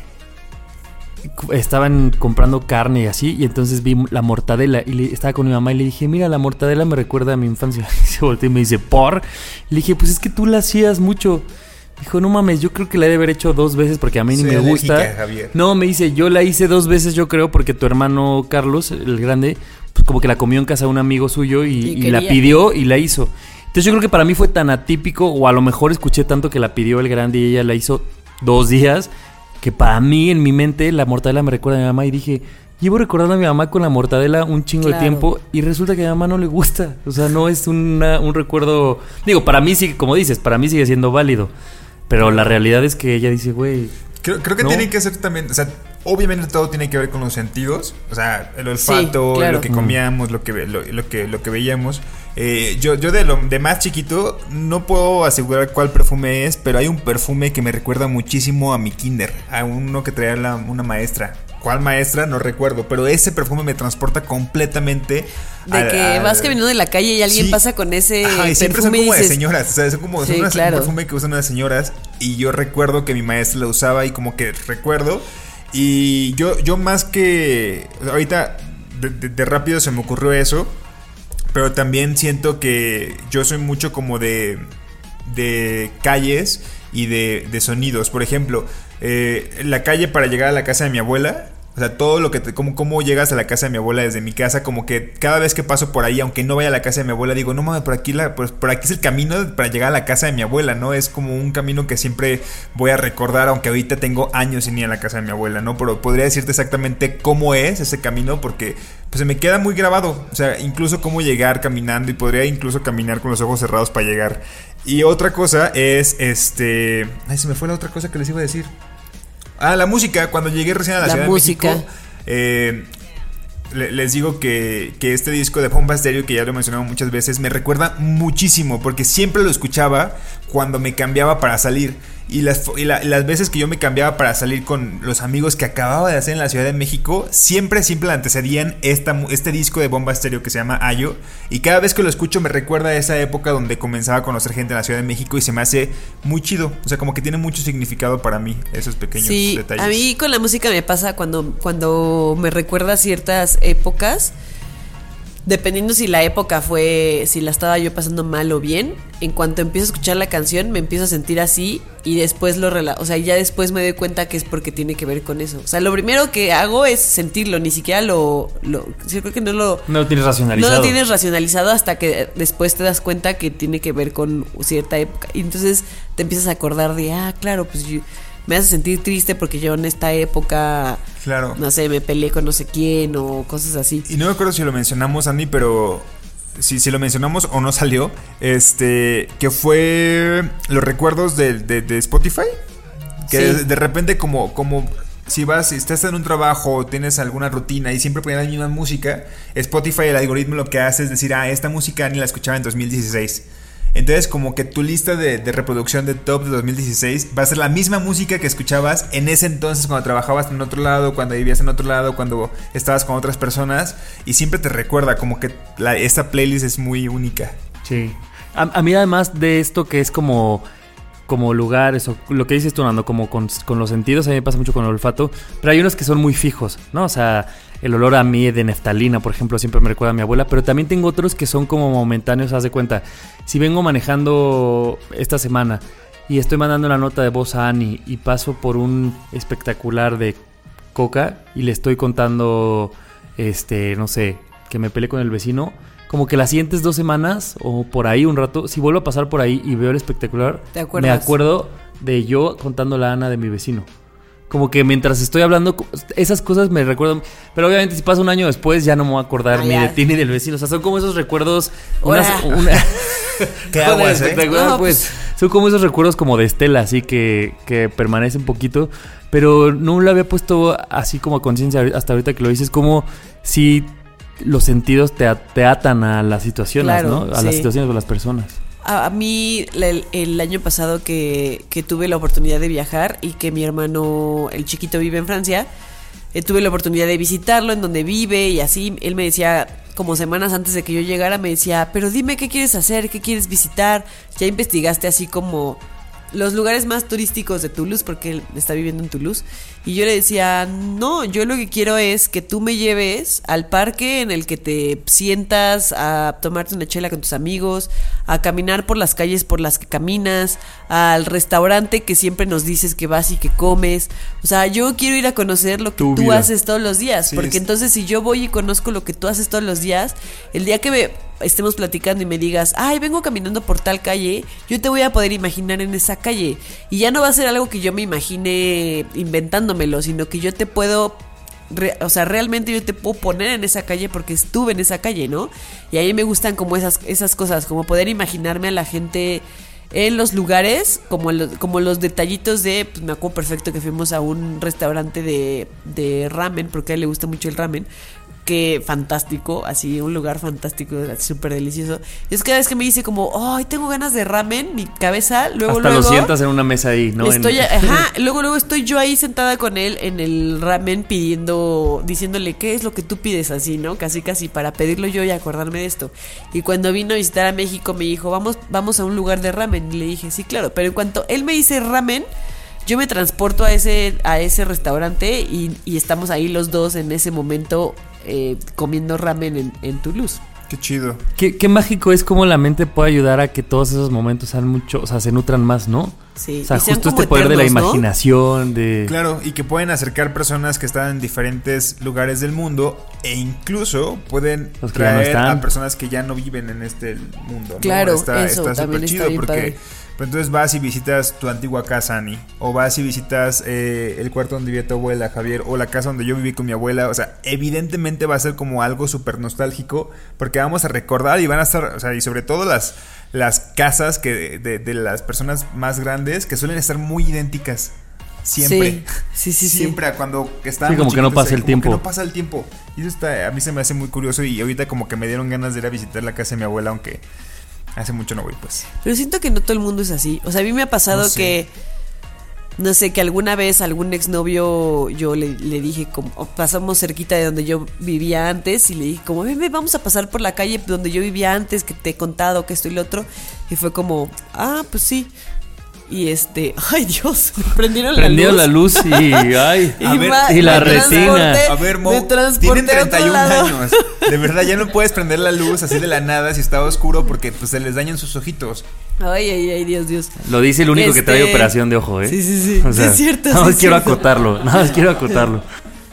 estaban comprando carne y así, y entonces vi la mortadela y le, estaba con mi mamá y le dije, mira, la mortadela me recuerda a mi infancia. Y se volteó y me dice, ¿por? Le dije, pues es que tú la hacías mucho. Dijo, no mames, yo creo que la he de haber hecho dos veces porque a mí ni Soy me gusta. alérgica, Javier. No, me dice, yo la hice dos veces, yo creo, porque tu hermano Carlos, el grande, pues como que la comió en casa de un amigo suyo y, Y y la quería. pidió y la hizo. Entonces yo creo que para mí fue tan atípico, o a lo mejor escuché tanto que la pidió el grande y ella la hizo dos días, que para mí, en mi mente, la mortadela me recuerda a mi mamá. Y dije, llevo recordando a mi mamá con la mortadela un chingo Claro. de tiempo y resulta que a mi mamá no le gusta. O sea, no es una, un recuerdo... Digo, para mí sigue, como dices, para mí sigue siendo válido. Pero la realidad es que ella dice, güey... Creo, creo que ¿no? tiene que ser también, o sea, obviamente todo tiene que ver con los sentidos, o sea, el olfato, Sí, claro. lo que comíamos, lo que lo, lo que lo que veíamos. Eh, yo yo de lo de más chiquito no puedo asegurar cuál perfume es, pero hay un perfume que me recuerda muchísimo a mi kinder, a uno que traía la, una maestra. ¿Cuál maestra? No recuerdo, pero ese perfume me transporta completamente. De al- que al- vas caminando en la calle y alguien Sí. pasa con ese Ajá, y siempre son perfume y como de dices, señoras, o sea, son como Sí, son unas- claro. un perfume que usan unas señoras y yo recuerdo que mi maestra lo usaba y como que recuerdo y yo yo más que ahorita de, de- de rápido se me ocurrió eso, pero también siento que yo soy mucho como de de calles y de, de sonidos. Por ejemplo, eh, la calle para llegar a la casa de mi abuela, o sea, todo lo que te, como cómo llegas a la casa de mi abuela desde mi casa, como que cada vez que paso por ahí, aunque no vaya a la casa de mi abuela, digo, no mames, por aquí la, por, por aquí es el camino para llegar a la casa de mi abuela, ¿no? Es como un camino que siempre voy a recordar, aunque ahorita tengo años sin ir a la casa de mi abuela, ¿no? Pero podría decirte exactamente cómo es ese camino porque pues se me queda muy grabado, o sea, incluso cómo llegar caminando y podría incluso caminar con los ojos cerrados para llegar. Y otra cosa es, este, ay, se me fue la otra cosa que les iba a decir. Ah, la música. Cuando llegué recién a la, La Ciudad música. de México, eh, le- les digo que, que este disco de Bomba Estéreo, que ya lo he mencionado muchas veces, me recuerda muchísimo, porque siempre lo escuchaba cuando me cambiaba para salir. Y las, y la- las veces que yo me cambiaba para salir con los amigos que acababa de hacer en la Ciudad de México, siempre, siempre antecedían esta, mu- este disco de Bomba Estéreo que se llama Ayo. Y cada vez que lo escucho me recuerda a esa época donde comenzaba a conocer gente en la Ciudad de México y se me hace muy chido. O sea, como que tiene mucho significado para mí esos pequeños Sí, detalles. a mí con la música me pasa cuando, cuando me recuerda ciertas épocas. Dependiendo si la época fue, si la estaba yo pasando mal o bien, en cuanto empiezo a escuchar la canción me empiezo a sentir así y después lo rela- o sea, ya después me doy cuenta que es porque tiene que ver con eso. O sea, lo primero que hago es sentirlo, ni siquiera lo, lo yo creo que no lo No lo tienes no racionalizado. lo tienes racionalizado hasta que después te das cuenta que tiene que ver con cierta época y entonces te empiezas a acordar de, ah, claro, pues yo me hace sentir triste porque yo en esta época, Claro. no sé, me peleé con no sé quién o cosas así. Y no me acuerdo si lo mencionamos, Andy, pero si, si lo mencionamos o no salió, este, que fue los recuerdos de, de, de Spotify, que Sí. de, de repente como, como si vas, si estás en un trabajo o tienes alguna rutina y siempre pones la misma música, Spotify, el algoritmo lo que hace es decir, ah, esta música ni la escuchaba en dos mil dieciséis. Entonces como que tu lista de, de reproducción de top de dos mil dieciséis va a ser la misma música que escuchabas en ese entonces cuando trabajabas en otro lado, cuando vivías en otro lado, cuando estabas con otras personas y siempre te recuerda como que la, esta playlist es muy única. Sí. A, a mí además de esto que es como, como lugares o lo que dices tú, Nando, como con, con los sentidos, a mí me pasa mucho con el olfato, pero hay unos que son muy fijos, ¿no? O sea, el olor a mí de neftalina, por ejemplo, siempre me recuerda a mi abuela, pero también tengo otros que son como momentáneos, haz de cuenta. Si vengo manejando esta semana y estoy mandando una nota de voz a Annie y paso por un espectacular de Coca y le estoy contando, este, no sé, que me peleé con el vecino, como que las siguientes dos semanas o por ahí un rato, si vuelvo a pasar por ahí y veo el espectacular, ¿Te acuerdas? me acuerdo de yo contándole a Ana de mi vecino. Como que mientras estoy hablando, esas cosas me recuerdan. Pero obviamente si pasa un año después ya no me voy a acordar ah, ni ya. de ti ni del vecino. O sea, son como esos recuerdos. Unas, una, ¿Qué aguas, eh? No, pues, son como esos recuerdos como de Estela, así que, que permanecen poquito. Pero no lo había puesto así como a conciencia hasta ahorita que lo dices. Como si los sentidos te, te atan a las situaciones, claro, ¿no? A sí. las situaciones o a las personas. A, a mí el, el año pasado que, que tuve la oportunidad de viajar y que mi hermano, el chiquito, vive en Francia, eh, tuve la oportunidad de visitarlo en donde vive y así. Él me decía, como semanas antes de que yo llegara, me decía, pero dime qué quieres hacer, qué quieres visitar. Ya investigaste así como los lugares más turísticos de Toulouse, porque él está viviendo en Toulouse. Y yo le decía, no, yo lo que quiero es que tú me lleves al parque en el que te sientas a tomarte una chela con tus amigos, a caminar por las calles por las que caminas, al restaurante que siempre nos dices que vas y que comes. O sea, yo quiero ir a conocer lo que tu tú vida. haces todos los días, sí, porque es... entonces si yo voy y conozco lo que tú haces todos los días, el día que me estemos platicando y me digas, ay, vengo caminando por tal calle, yo te voy a poder imaginar en esa calle. Y ya no va a ser algo que yo me imagine inventándomelo, sino que yo te puedo, re, o sea, realmente yo te puedo poner en esa calle porque estuve en esa calle, ¿no? Y a mí me gustan como esas, esas cosas, como poder imaginarme a la gente en los lugares, como los, como los detallitos de, pues me acuerdo perfecto que fuimos a un restaurante de, de ramen, porque a él le gusta mucho el ramen, que fantástico, así un lugar fantástico, súper delicioso. Y es que cada vez que me dice como, ay, tengo ganas de ramen, mi cabeza, luego, hasta luego... lo sientas en una mesa ahí, ¿no? Estoy, en... ajá, luego, luego estoy yo ahí sentada con él en el ramen pidiendo, diciéndole, ¿qué es lo que tú pides así, no? Casi, casi, para pedirlo yo y acordarme de esto. Y cuando vino a visitar a México me dijo, vamos, vamos a un lugar de ramen. Y le dije, sí, claro, pero en cuanto él me dice ramen, yo me transporto a ese, a ese restaurante y, y estamos ahí los dos en ese momento eh, comiendo ramen en, en Toulouse. Qué chido. Qué, qué mágico es cómo la mente puede ayudar a que todos esos momentos sean mucho, o sea, se nutran más, ¿no? Sí. O sea, justo este poder eternos, de la imaginación, ¿no? de... Claro, y que pueden acercar personas que están en diferentes lugares del mundo e incluso pueden Los que traer ya no a personas que ya no viven en este mundo, ¿no? Claro, está, eso está también chido está bien porque... padre. Pero entonces vas y visitas tu antigua casa, Ani, o vas y visitas eh, el cuarto donde vivía tu abuela, Javier, o la casa donde yo viví con mi abuela. O sea, evidentemente va a ser como algo súper nostálgico, porque vamos a recordar y van a estar, o sea, y sobre todo las, las casas que de, de las personas más grandes que suelen estar muy idénticas. Siempre. Sí, sí, sí. Siempre sí. a cuando estaban sí, como que no pasa el tiempo. Que no pasa el tiempo. Y eso está, a mí se me hace muy curioso y ahorita como que me dieron ganas de ir a visitar la casa de mi abuela, aunque... hace mucho no voy, pues. Pero siento que no todo el mundo es así. O sea, a mí me ha pasado no sé. que... No sé, que alguna vez algún exnovio yo le, le dije como... Pasamos cerquita de donde yo vivía antes y le dije como... Ven, ven, vamos a pasar por la calle donde yo vivía antes, que te he contado que esto y lo otro. Y fue como... Ah, pues sí. Y este... Ay, Dios. Me prendieron, prendieron la luz. la luz y... Ay, y, a ver, ma, y la retina. A ver, Mo, tienen treinta y un años. De verdad, ya no puedes prender la luz así de la nada si está oscuro porque pues se les dañan sus ojitos. Ay, ay, ay, Dios, Dios. Lo dice el único este... que trae operación de ojo, ¿eh? Sí, sí, sí. O sea, sí es cierto. Nada más sí quiero cierto. acotarlo. Nada más quiero acotarlo.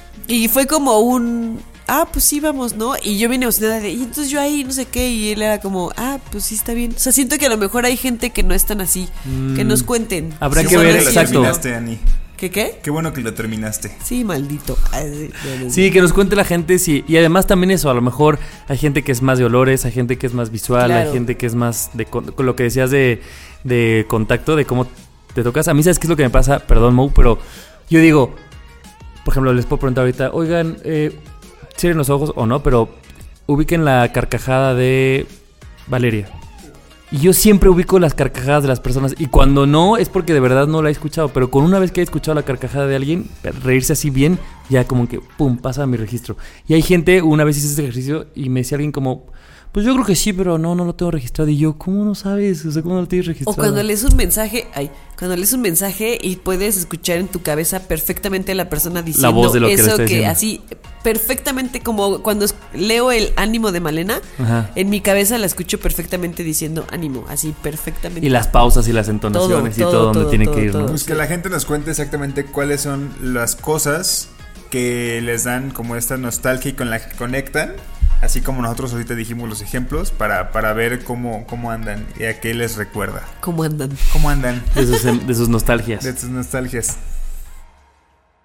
Y fue como un... Ah, pues sí, vamos, ¿no? Y yo vine emocionada de... Y entonces yo ahí, no sé qué. Y él era como... Ah, pues sí, está bien. O sea, siento que a lo mejor hay gente que no es tan así. Mm. Que nos cuenten. Habrá sí, que bueno ver, que exacto. Lo terminaste, Ani. ¿Qué, qué? Qué bueno que lo terminaste. Sí, maldito. Ay, sí, que nos cuente la gente, sí. Y además también eso, a lo mejor hay gente que es más de olores, hay gente que es más visual, claro. Hay gente que es más de... Con, con lo que decías de, de contacto, de cómo te tocas. A mí, ¿sabes qué es lo que me pasa? Perdón, Mo, pero yo digo... Por ejemplo, les puedo preguntar ahorita... Oigan, eh, cierren los ojos o no, pero... Ubiquen la carcajada de Valeria. Y yo siempre ubico las carcajadas de las personas. Y cuando no, es porque de verdad no la he escuchado. Pero con una vez que he escuchado la carcajada de alguien, reírse así bien, ya como que, pum, pasa a mi registro. Y hay gente, una vez hice ese ejercicio y me decía alguien como... Pues yo creo que sí, pero no, no lo tengo registrado. Y yo, ¿cómo no sabes? O sea, ¿cómo no lo tienes registrado? O cuando lees un mensaje, ay, cuando lees un mensaje y puedes escuchar en tu cabeza perfectamente a la persona diciendo la voz de lo que eso le está que diciendo. Así, perfectamente como cuando leo el ánimo de Malena, ajá. En mi cabeza la escucho perfectamente diciendo ánimo, así perfectamente. Y las pausas y las entonaciones todo, y todo, todo donde todo, tiene todo, que ir, ¿no? Pues que la gente nos cuente exactamente cuáles son las cosas que les dan como esta nostalgia y con la que conectan. Así como nosotros ahorita dijimos los ejemplos para, para ver cómo, cómo andan y a qué les recuerda. ¿Cómo andan? ¿Cómo andan? De sus, de sus nostalgias. De sus nostalgias.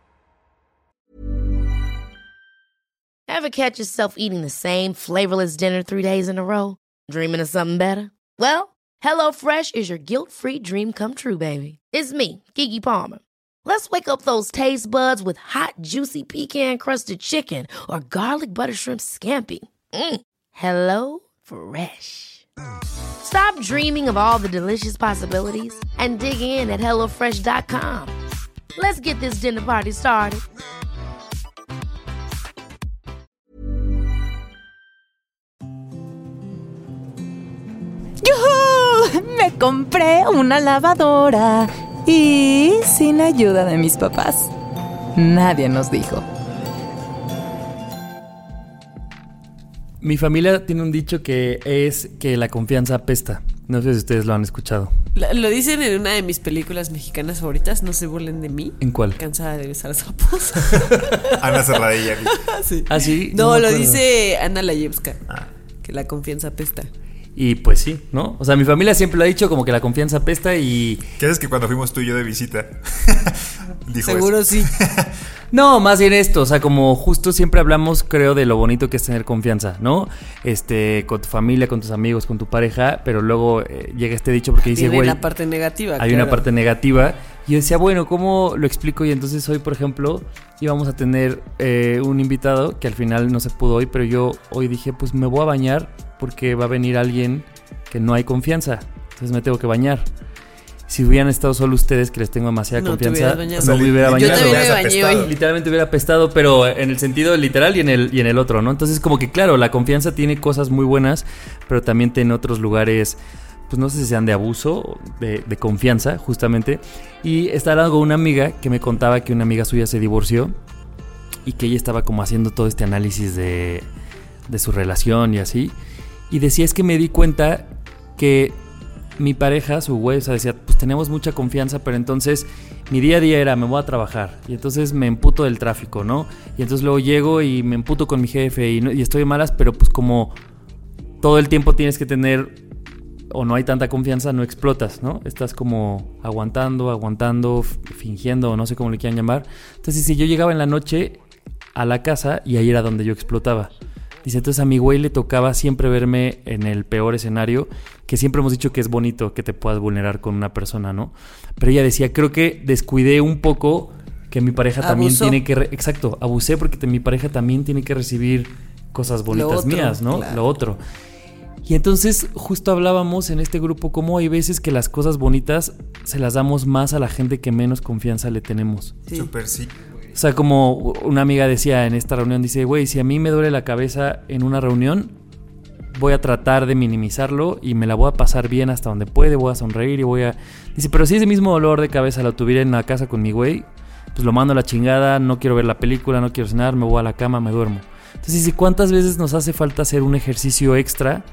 Ever catch yourself eating the same flavorless dinner three days in a row? Dreaming of something better? Well, HelloFresh is your guilt-free dream come true, baby. It's me, Keke Palmer. Let's wake up those taste buds with hot, juicy pecan-crusted chicken or garlic butter shrimp scampi. Mm. Hello Fresh. Stop dreaming of all the delicious possibilities and dig in at hello fresh dot com. Let's get this dinner party started. ¡Yujú! Me compré una lavadora y sin ayuda de mis papás. Nadie nos dijo. Mi familia tiene un dicho que es que la confianza apesta. No sé si ustedes lo han escuchado. Lo, lo dicen en una de mis películas mexicanas favoritas, No se burlen de mí. ¿En cuál? Cansada de besar sapos. Ana Serradilla. Sí. ¿Ah, sí? No, No me lo acuerdo. dice Ana Layevska. Ah. Que la confianza apesta. Y pues sí, ¿no? O sea, mi familia siempre lo ha dicho como que la confianza apesta y... ¿Qué es que cuando fuimos tú y yo de visita? Dijo Seguro eso. sí. No, más bien esto, o sea, como justo siempre hablamos, creo, de lo bonito que es tener confianza, ¿no? Este, con tu familia, con tus amigos, con tu pareja, pero luego eh, llega este dicho porque dice, Tiene güey, la parte negativa. hay claro. una parte negativa. Y yo decía, bueno, ¿cómo lo explico? Y entonces hoy, por ejemplo, íbamos a tener eh, un invitado que al final no se pudo hoy, pero yo hoy dije, pues me voy a bañar porque va a venir alguien que no hay confianza. Entonces me tengo que bañar. Si hubieran estado solo ustedes, que les tengo demasiada No te confianza, hubieras bañado. no me hubiera Yo bañado. también me Hubieras bañé apestado. hoy. Literalmente hubiera apestado, pero en el sentido literal y en el, y en el otro, ¿no? Entonces como que claro, la confianza tiene cosas muy buenas, pero también tiene otros lugares, pues no sé si sean de abuso, de, de confianza, justamente. Y estaba hablando con una amiga que me contaba que una amiga suya se divorció y que ella estaba como haciendo todo este análisis de, de su relación y así. Y decía, es que me di cuenta que mi pareja, su güey, o sea, decía, pues tenemos mucha confianza, pero entonces mi día a día era, me voy a trabajar y entonces me emputo del tráfico, ¿no? Y entonces luego llego y me emputo con mi jefe y, no, y estoy de malas, pero pues como todo el tiempo tienes que tener o no hay tanta confianza, no explotas, ¿no? Estás como aguantando, aguantando, f- fingiendo o no sé cómo le quieran llamar. Entonces si yo llegaba en la noche a la casa y ahí era donde yo explotaba. Dice, entonces a mi güey le tocaba siempre verme en el peor escenario, que siempre hemos dicho que es bonito que te puedas vulnerar con una persona, ¿no? Pero ella decía, creo que descuidé un poco que mi pareja también Abusó. tiene que... Re- Exacto, abusé porque te- mi pareja también tiene que recibir cosas bonitas otro, mías, ¿no? claro. Lo otro. Y entonces justo hablábamos en este grupo cómo hay veces que las cosas bonitas se las damos más a la gente que menos confianza le tenemos. Sí. Súper sí. O sea, como una amiga decía en esta reunión, dice, güey, si a mí me duele la cabeza en una reunión, voy a tratar de minimizarlo y me la voy a pasar bien hasta donde puede, voy a sonreír y voy a... Dice, pero si ese mismo dolor de cabeza lo tuviera en la casa con mi güey, pues lo mando a la chingada, no quiero ver la película, no quiero cenar, me voy a la cama, me duermo. Entonces dice, ¿cuántas veces nos hace falta hacer un ejercicio extra?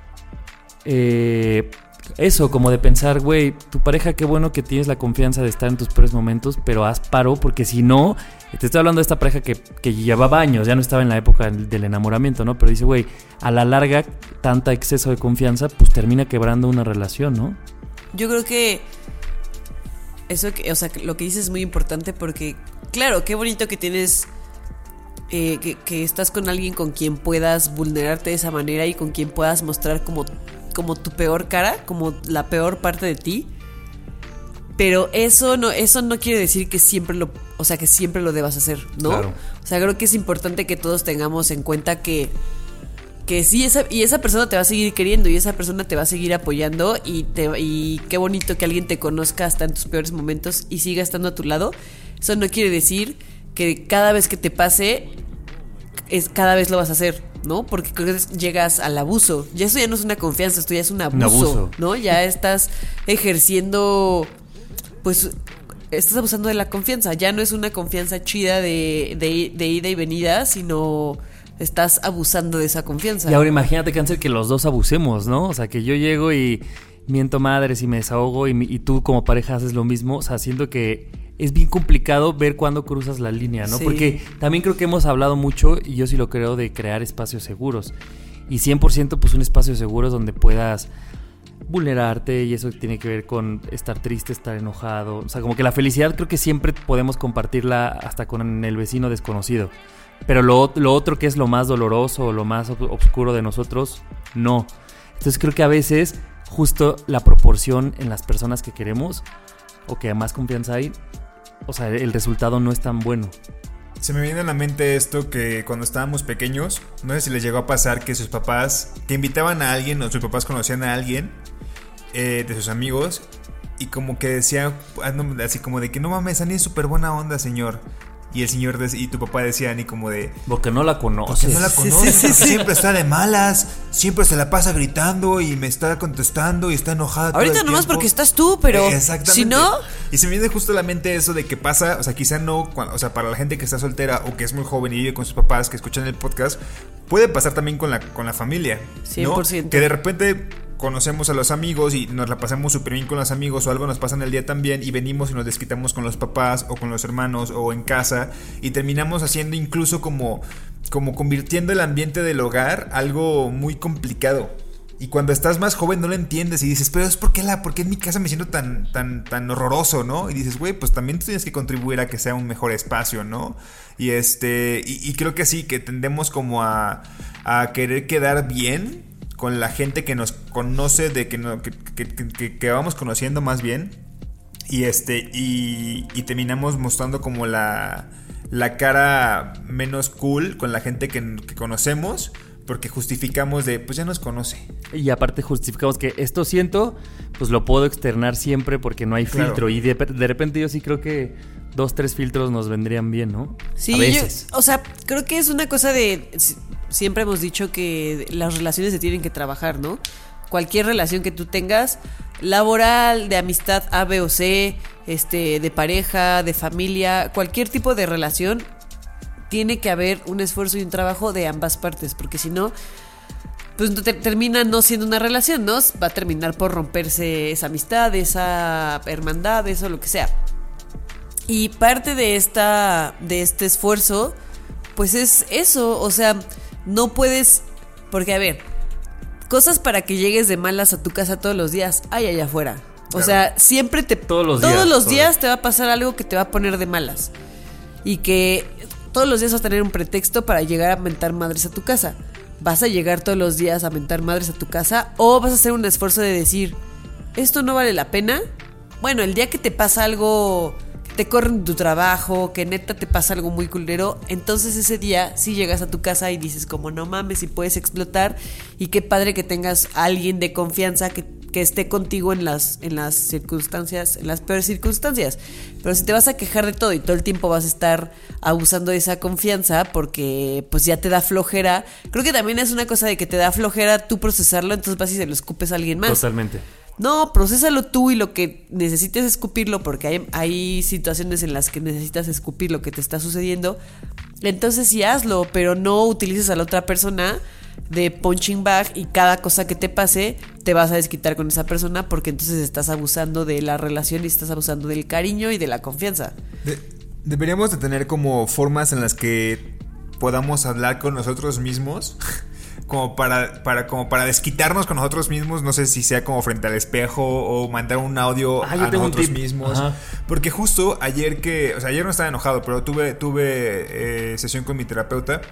Eh... Eso, como de pensar, güey, tu pareja, qué bueno que tienes la confianza de estar en tus peores momentos, pero haz paro, porque si no, te estoy hablando de esta pareja que, que llevaba años, ya no estaba en la época del enamoramiento, ¿no? Pero dice, güey, a la larga, tanta exceso de confianza, pues termina quebrando una relación, ¿no? Yo creo que eso, que, o sea, que lo que dices es muy importante porque, claro, qué bonito que tienes, eh, que, que estás con alguien con quien puedas vulnerarte de esa manera y con quien puedas mostrar como, como tu peor cara, como la peor parte de ti. Pero eso no, eso no quiere decir que siempre lo, o sea, que siempre lo debas hacer, ¿no? Claro. O sea, creo que es importante que todos tengamos en cuenta que que sí, esa, y esa persona te va a seguir queriendo y esa persona te va a seguir apoyando y, te, y qué bonito que alguien te conozca hasta en tus peores momentos y siga estando a tu lado. Eso no quiere decir que cada vez que te pase, es, cada vez lo vas a hacer, ¿no? Porque creo que llegas al abuso. Ya eso ya no es una confianza, esto ya es un abuso, Un abuso. ¿no? Ya estás ejerciendo, pues, estás abusando de la confianza. Ya no es una confianza chida de, de, de ida y venida, sino estás abusando de esa confianza. Y ahora imagínate, Cáncer, que los dos abusemos, ¿no? O sea, que yo llego y miento madres y me desahogo y, y tú como pareja haces lo mismo. O sea, siento que es bien complicado ver cuándo cruzas la línea, ¿no? Sí. Porque también creo que hemos hablado mucho, y yo sí lo creo, de crear espacios seguros. Y cien por ciento pues un espacio seguro es donde puedas vulnerarte, y eso tiene que ver con estar triste, estar enojado. O sea, como que la felicidad creo que siempre podemos compartirla hasta con el vecino desconocido, Pero lo, lo otro que es lo más doloroso, lo más ob- oscuro de nosotros, no. Entonces creo que a veces justo la proporción en las personas que queremos o que más confianza hay, o sea, el resultado no es tan bueno. Se me viene a la mente esto que cuando estábamos pequeños, no sé si les llegó a pasar que sus papás, que invitaban a alguien o sus papás conocían a alguien eh, de sus amigos y como que decían, así como de que no mames, Ani es súper buena onda, señor. Y el señor de, y tu papá decía Ani como de... Porque no la conoces. Porque no la conoces, sí, sí, sí. Siempre está de malas, siempre se la pasa gritando y me está contestando y está enojada. Ahorita todo el nomás tiempo. Porque estás tú, pero eh, si no... Y se me viene justo a la mente eso de que pasa, o sea, quizá no, o sea, para la gente que está soltera o que es muy joven y vive con sus papás, que escuchan el podcast, puede pasar también con la, con la familia, ¿no? cien por ciento. Que de repente... conocemos a los amigos y nos la pasamos súper bien con los amigos o algo nos pasa en el día también y venimos y nos desquitamos con los papás o con los hermanos o en casa y terminamos haciendo incluso como, como convirtiendo el ambiente del hogar algo muy complicado. Y cuando estás más joven no lo entiendes y dices, pero es porque la, porque en mi casa me siento tan, tan, tan horroroso, ¿no? Y dices, güey, pues también tú tienes que contribuir a que sea un mejor espacio, ¿no? Y este, y, y creo que sí, que tendemos como a, a querer quedar bien con la gente que nos conoce, de que, no, que, que, que, que vamos conociendo más bien. Y este y, y terminamos mostrando como la, la cara menos cool con la gente que, que conocemos, porque justificamos de, pues ya nos conoce. Y aparte justificamos que esto siento, pues lo puedo externar siempre porque no hay Claro. filtro. Y de, de repente yo sí creo que dos, tres filtros nos vendrían bien, ¿no? Sí, a veces. yo, o sea, creo que es una cosa de... Siempre hemos dicho que las relaciones se tienen que trabajar, ¿no? Cualquier relación que tú tengas, laboral, de amistad A, B o C, este, de pareja, de familia, cualquier tipo de relación, tiene que haber un esfuerzo y un trabajo de ambas partes, porque si no, pues te, termina no siendo una relación, ¿no? Va a terminar por romperse esa amistad, esa hermandad, eso, lo que sea. Y parte de esta, de este esfuerzo, pues es eso, o sea... No puedes, porque a ver, cosas para que llegues de malas a tu casa todos los días, hay allá afuera. O Claro. sea, siempre te... Todos los todos días, los todos. días te va a pasar algo que te va a poner de malas. Y que todos los días vas a tener un pretexto para llegar a mentar madres a tu casa. ¿Vas a llegar todos los días a mentar madres a tu casa? ¿O vas a hacer un esfuerzo de decir, esto no vale la pena? Bueno, el día que te pasa algo... te corren de tu trabajo, que neta te pasa algo muy culero, entonces ese día sí llegas a tu casa y dices como no mames y puedes explotar y qué padre que tengas a alguien de confianza que, que esté contigo en las, en las circunstancias, en las peores circunstancias. Pero si te vas a quejar de todo y todo el tiempo vas a estar abusando de esa confianza porque pues ya te da flojera, creo que también es una cosa de que te da flojera tú procesarlo, entonces vas y se lo escupes a alguien más. Totalmente. No, procésalo tú y lo que necesites escupirlo, porque hay, hay situaciones en las que necesitas escupir lo que te está sucediendo. Entonces sí hazlo, pero no utilices a la otra persona de punching bag y cada cosa que te pase te vas a desquitar con esa persona porque entonces estás abusando de la relación y estás abusando del cariño y de la confianza. De- deberíamos de tener como formas en las que podamos hablar con nosotros mismos. Como para, para, como para desquitarnos con nosotros mismos. No sé si sea como frente al espejo o mandar un audio Ah, yo a tengo un nosotros tip. mismos. Ajá. Porque justo ayer que, o sea, ayer no estaba enojado, pero tuve, tuve eh, sesión con mi terapeuta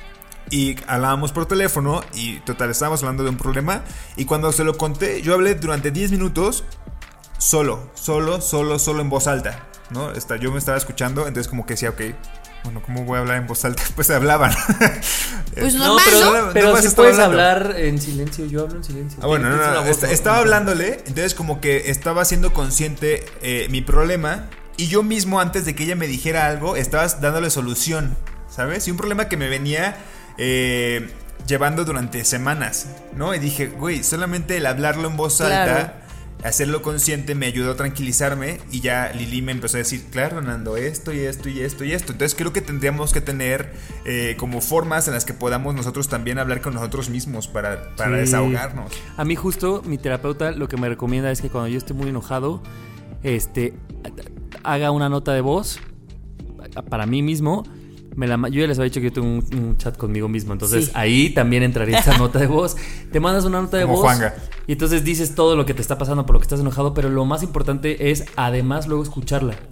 y hablábamos por teléfono y total, estábamos hablando de un problema y cuando se lo conté, yo hablé durante diez minutos solo, solo, solo, solo en voz alta, ¿no? Está, yo me estaba escuchando, entonces como que decía, ok, bueno, ¿cómo voy a hablar en voz alta? Pues hablaban. Pues No, normal, pero, ¿no? pero Nomás si estaba puedes hablando. hablar en silencio, yo hablo en silencio. Ah, bueno, no, Tienes no, una no, voz, esta- ¿no? estaba hablándole, entonces como que estaba haciendo consciente eh, mi problema y yo mismo antes de que ella me dijera algo, estaba dándole solución, ¿sabes? Y un problema que me venía eh, llevando durante semanas, ¿no? Y dije, güey, solamente el hablarlo en voz Claro. alta, hacerlo consciente me ayudó a tranquilizarme y ya Lili me empezó a decir, claro, Nando, esto y esto y esto y esto. Entonces creo que tendríamos que tener eh, como formas en las que podamos nosotros también hablar con nosotros mismos para, para Sí. desahogarnos. A mí justo mi terapeuta lo que me recomienda es que cuando yo esté muy enojado, este, haga una nota de voz para mí mismo. Me la, yo ya les había dicho que yo tengo un, un chat conmigo mismo, entonces Sí. ahí también entraría esa nota de voz. Te mandas una nota de Como voz Juanga. y entonces dices todo lo que te está pasando por lo que estás enojado, pero lo más importante es además luego escucharla. Y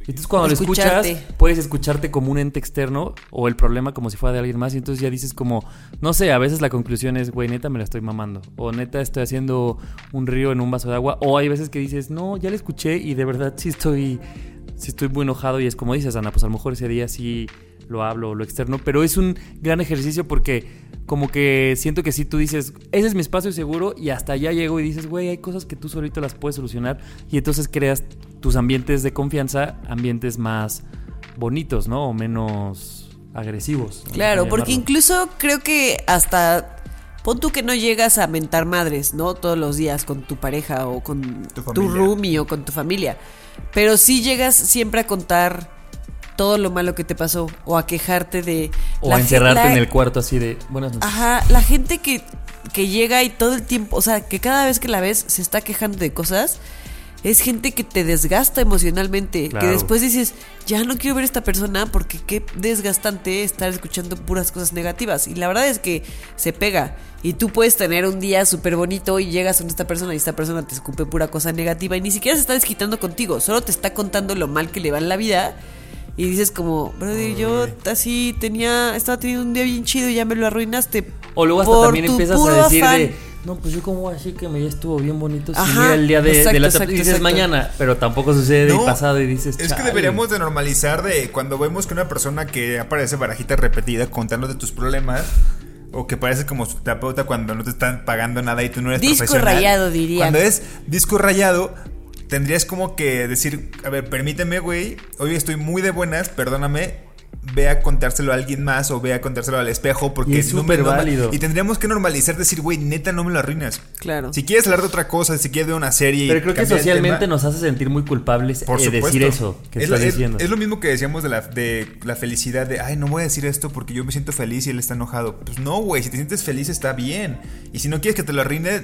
Entonces cuando lo escuchas, puedes escucharte como un ente externo o el problema como si fuera de alguien más. Y entonces ya dices como, no sé, a veces la conclusión es, güey, neta me la estoy mamando. O neta estoy haciendo un río en un vaso de agua. O hay veces que dices, no, ya la escuché y de verdad sí estoy, sí estoy muy enojado. Y es como dices, Ana, pues a lo mejor ese día sí lo hablo, lo externo. Pero es un gran ejercicio porque como que siento que sí tú dices, ese es mi espacio seguro y hasta allá llego y dices, güey, hay cosas que tú solito las puedes solucionar. Y entonces creas tus ambientes de confianza, ambientes más bonitos, ¿no? O menos agresivos. Claro, porque incluso creo que hasta pon tú que no llegas a mentar madres, ¿no? Todos los días con tu pareja o con tu, tu roomie o con tu familia. Pero sí llegas siempre a contar todo lo malo que te pasó o a quejarte de... O a encerrarte la, en el cuarto así de buenas noches. Ajá, la gente que, que llega y todo el tiempo, o sea, que cada vez que la ves se está quejando de cosas, es gente que te desgasta emocionalmente, claro. Que después dices, ya no quiero ver a esta persona porque qué desgastante estar escuchando puras cosas negativas. Y la verdad es que se pega. Y tú puedes tener un día súper bonito y llegas con esta persona y esta persona te escupe pura cosa negativa y ni siquiera se está desquitando contigo, solo te está contando lo mal que le va en la vida. Y dices como, brother, yo así tenía, estaba teniendo un día bien chido y ya me lo arruinaste. O luego hasta también empiezas a decir afán. de, no, pues yo como así que me ya estuvo bien bonito. Si mira el día de, exacto, de la exacto, y dices exacto. mañana, pero tampoco sucede no, el pasado y dices, es que deberíamos de normalizar de cuando vemos que una persona que aparece barajita repetida contándote tus problemas. O que parece como su terapeuta cuando no te están pagando nada y tú no eres disco profesional. Disco rayado, diría. Cuando es disco rayado, tendrías como que decir, a ver, permíteme, güey, hoy estoy muy de buenas, perdóname, ve a contárselo a alguien más o ve a contárselo al espejo porque y es súper no válido. Y tendríamos que normalizar decir, güey, neta, no me lo arruinas. Claro. Si quieres hablar de otra cosa, si quieres ver una serie. Pero creo que socialmente nos hace sentir muy culpables por eh, decir eso que es, estás es, diciendo. Es lo mismo que decíamos de la, de la felicidad, de, ay, no voy a decir esto porque yo me siento feliz y él está enojado. Pues no, güey, si te sientes feliz está bien. Y si no quieres que te lo arruine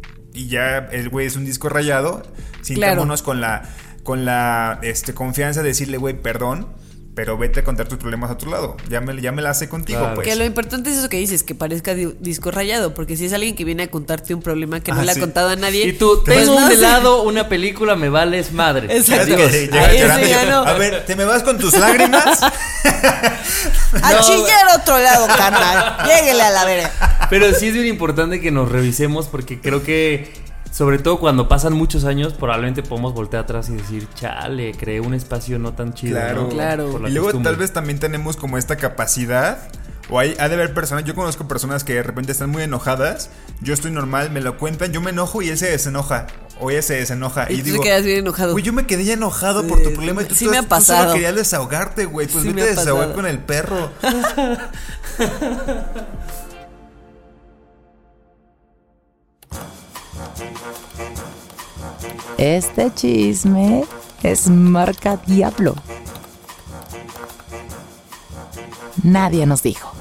y ya el güey es un disco rayado, sintámonos claro. con la, con la este, confianza de decirle, güey, perdón. Pero vete a contar tus problemas a otro lado. Ya me, ya me la hace contigo, claro. pues. Que lo importante es eso que dices, que parezca di- disco rayado. Porque si es alguien que viene a contarte un problema que ah, no le sí. ha contado a nadie. Y tú, pues tengo no un sé. helado, una película, me vales madre. Exacto. Adiós. Llega llorando, ya no. A ver, ¿te me vas con tus lágrimas? A no. chillar a otro lado, carnal. Lléguele a la verga. Pero sí es bien importante que nos revisemos porque creo que... Sobre todo cuando pasan muchos años, probablemente podemos voltear atrás y decir, chale, creé un espacio no tan chido. Claro, ¿no? claro. Y luego costumbre. Tal vez también tenemos como esta capacidad, o hay, ha de haber personas, yo conozco personas que de repente están muy enojadas, yo estoy normal, me lo cuentan, yo me enojo y él se desenoja, o ella se desenoja. Y, y tú digo, te quedas bien enojado. Güey, yo me quedé ya enojado por tu problema y tú, sí tú, me ha tú pasado. solo querías desahogarte, güey, pues sí vete a desahogar con el perro. Este chisme es marca Diablo. Nadie nos dijo.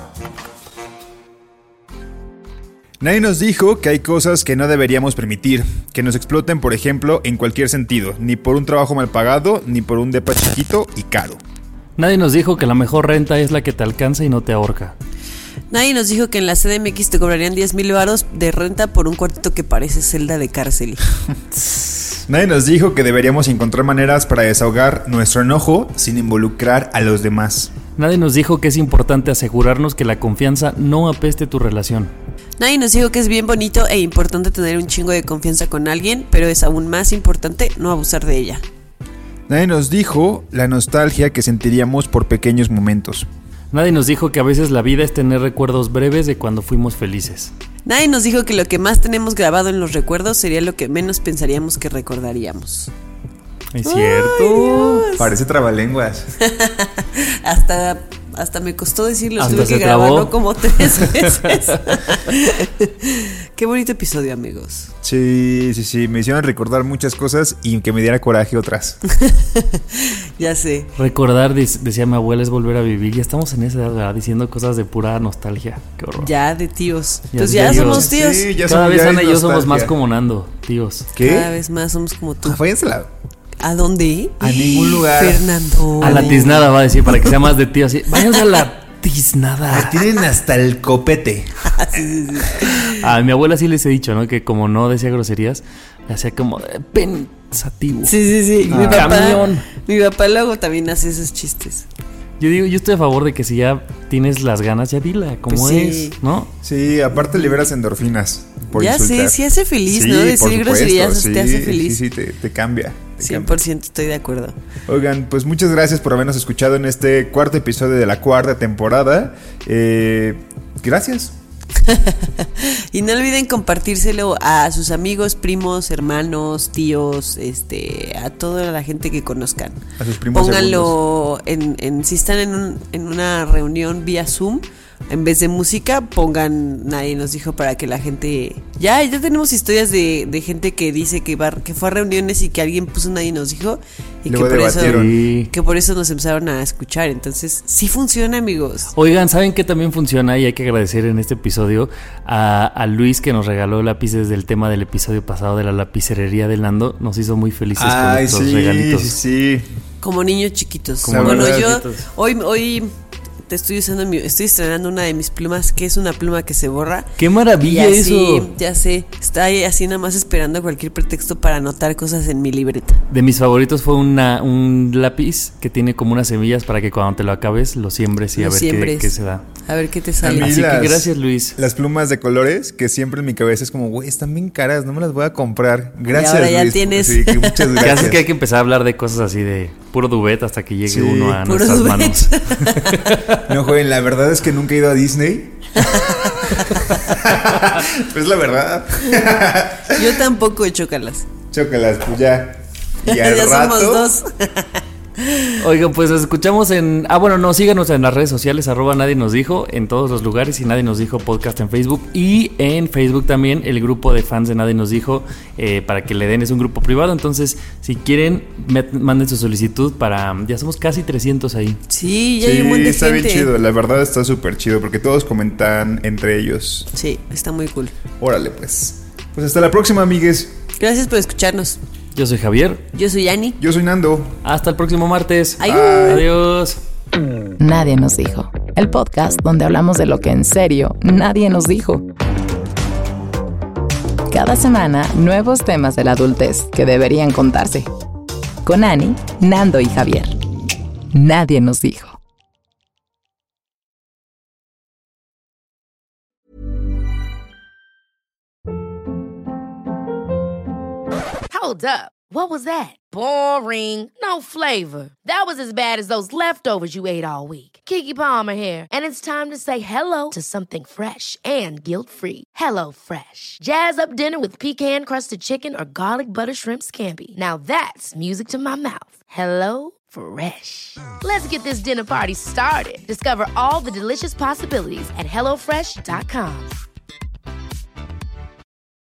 Nadie nos dijo que hay cosas que no deberíamos permitir, que nos exploten, por ejemplo, en cualquier sentido, ni por un trabajo mal pagado, ni por un depa chiquito y caro. Nadie nos dijo que la mejor renta es la que te alcanza y no te ahorca. Nadie nos dijo que en la C D M X te cobrarían diez mil varos de renta por un cuartito que parece celda de cárcel. Nadie nos dijo que deberíamos encontrar maneras para desahogar nuestro enojo sin involucrar a los demás. Nadie nos dijo que es importante asegurarnos que la confianza no apeste tu relación. Nadie nos dijo que es bien bonito e importante tener un chingo de confianza con alguien, pero es aún más importante no abusar de ella. Nadie nos dijo la nostalgia que sentiríamos por pequeños momentos. Nadie nos dijo que a veces la vida es tener recuerdos breves de cuando fuimos felices. Nadie nos dijo que lo que más tenemos grabado en los recuerdos sería lo que menos pensaríamos que recordaríamos. Es cierto. Ay, parece trabalenguas. Hasta... Hasta me costó decirlo, Hasta tuve que trabó. grabarlo como tres veces. Qué bonito episodio, amigos. Sí, sí, sí, me hicieron recordar muchas cosas y que me diera coraje otras. Ya sé. Recordar, decía mi abuela, es volver a vivir. Ya estamos en esa edad, ¿verdad? Diciendo cosas de pura nostalgia. Qué horror. Ya de tíos. Ya Pues ya tíos. somos tíos. Sí, ya Cada somos, vez ya Ana y yo nostalgia. somos más como Nando, tíos. ¿Qué? Cada vez más somos como tú. Váyansela. ¿A dónde? A ningún lugar. Fernando. A la tiznada va a decir, para que sea más de tío así. Váyanse a la tiznada. Tienen hasta el copete. Sí, sí, sí. A mi abuela sí les he dicho, ¿no? Que como no decía groserías, hacía como de pensativo. Sí, sí, sí. Ah. Mi papá, Camión. mi papá luego también hace esos chistes. Yo digo, yo estoy a favor de que si ya tienes las ganas, ya dila, como Pues sí. es, ¿no? Sí, aparte liberas endorfinas por Ya insultar. sé, sí hace feliz, Sí, ¿no? por Decir supuesto, groserías sí, te hace feliz. Sí, sí, te, te cambia. te cien cambia. por ciento estoy de acuerdo. Oigan, pues muchas gracias por habernos escuchado en este cuarto episodio de la cuarta temporada. Eh, gracias. Y no olviden compartírselo a sus amigos, primos, hermanos, tíos, este, a toda la gente que conozcan. A sus primos Pónganlo en, en, si están en, un, en una reunión vía Zoom, en vez de música, pongan Nadie Nos Dijo para que la gente... Ya, ya tenemos historias de, de gente que dice que, va, que fue a reuniones y que alguien puso Nadie Nos Dijo y que Luego por, eso, debatieron. Sí. que por eso nos empezaron a escuchar. Entonces, sí funciona, amigos. Oigan, ¿saben qué también funciona? Y hay que agradecer en este episodio a, a Luis, que nos regaló lápices del tema del episodio pasado de la lapicerería de Nando. Nos hizo muy felices con Ay, nuestros sí, regalitos. sí, sí. Como niños chiquitos. Como bueno, niños yo chiquitos. hoy, hoy te estoy usando mi, estoy estrenando una de mis plumas, que es una pluma que se borra. ¡Qué maravilla Y así, eso! ya sé, está ahí así nada más esperando cualquier pretexto para anotar cosas en mi libreta. De mis favoritos fue una, un lápiz que tiene como unas semillas para que cuando te lo acabes lo siembres y Lo a ver qué, siembres. qué se da. A ver qué te A sale. mí Así las- que gracias, Luis. Las plumas de colores que siempre en mi cabeza es como, güey, están bien caras, no me las voy a comprar. Gracias, ahora ya Luis. tienes. Sí, que muchas Que hace gracias. que hay que empezar a hablar de cosas así de puro duvet hasta que llegue Sí, uno a puro nuestras duvet. manos. No, joven, la verdad es que nunca he ido a Disney. Es la verdad. Yo tampoco he chócalas. Chócalas, pues ya. Y al Ya rato. somos dos. Oigan, pues nos escuchamos en... Ah, bueno, no, síganos en las redes sociales, arroba Nadie Nos Dijo, en todos los lugares, y Nadie Nos Dijo podcast en Facebook. Y en Facebook también el grupo de fans de Nadie Nos Dijo, eh, para que le den, es un grupo privado. Entonces, si quieren, met- manden su solicitud para... Ya somos casi trescientos ahí. Sí, ya Sí, hay un montón de está gente. bien chido. La verdad está súper chido porque todos comentan entre ellos. Sí, está muy cool. Órale, pues. Pues hasta la próxima, amigues. Gracias por escucharnos. Yo soy Javier. Yo soy Ani. Yo soy Nando. Hasta el próximo martes. Adiós. Adiós. Nadie nos dijo. El podcast donde hablamos de lo que en serio nadie nos dijo. Cada semana, nuevos temas de la adultez que deberían contarse. Con Ani, Nando y Javier. Nadie nos dijo. Hold up. What was that? Boring. No flavor. That was as bad as those leftovers you ate all week. Keke Palmer here, and it's time to say hello to something fresh and guilt-free. Hello Fresh. Jazz up dinner with pecan-crusted chicken or garlic butter shrimp scampi. Now that's music to my mouth. Hello Fresh. Let's get this dinner party started. Discover all the delicious possibilities at hello fresh dot com.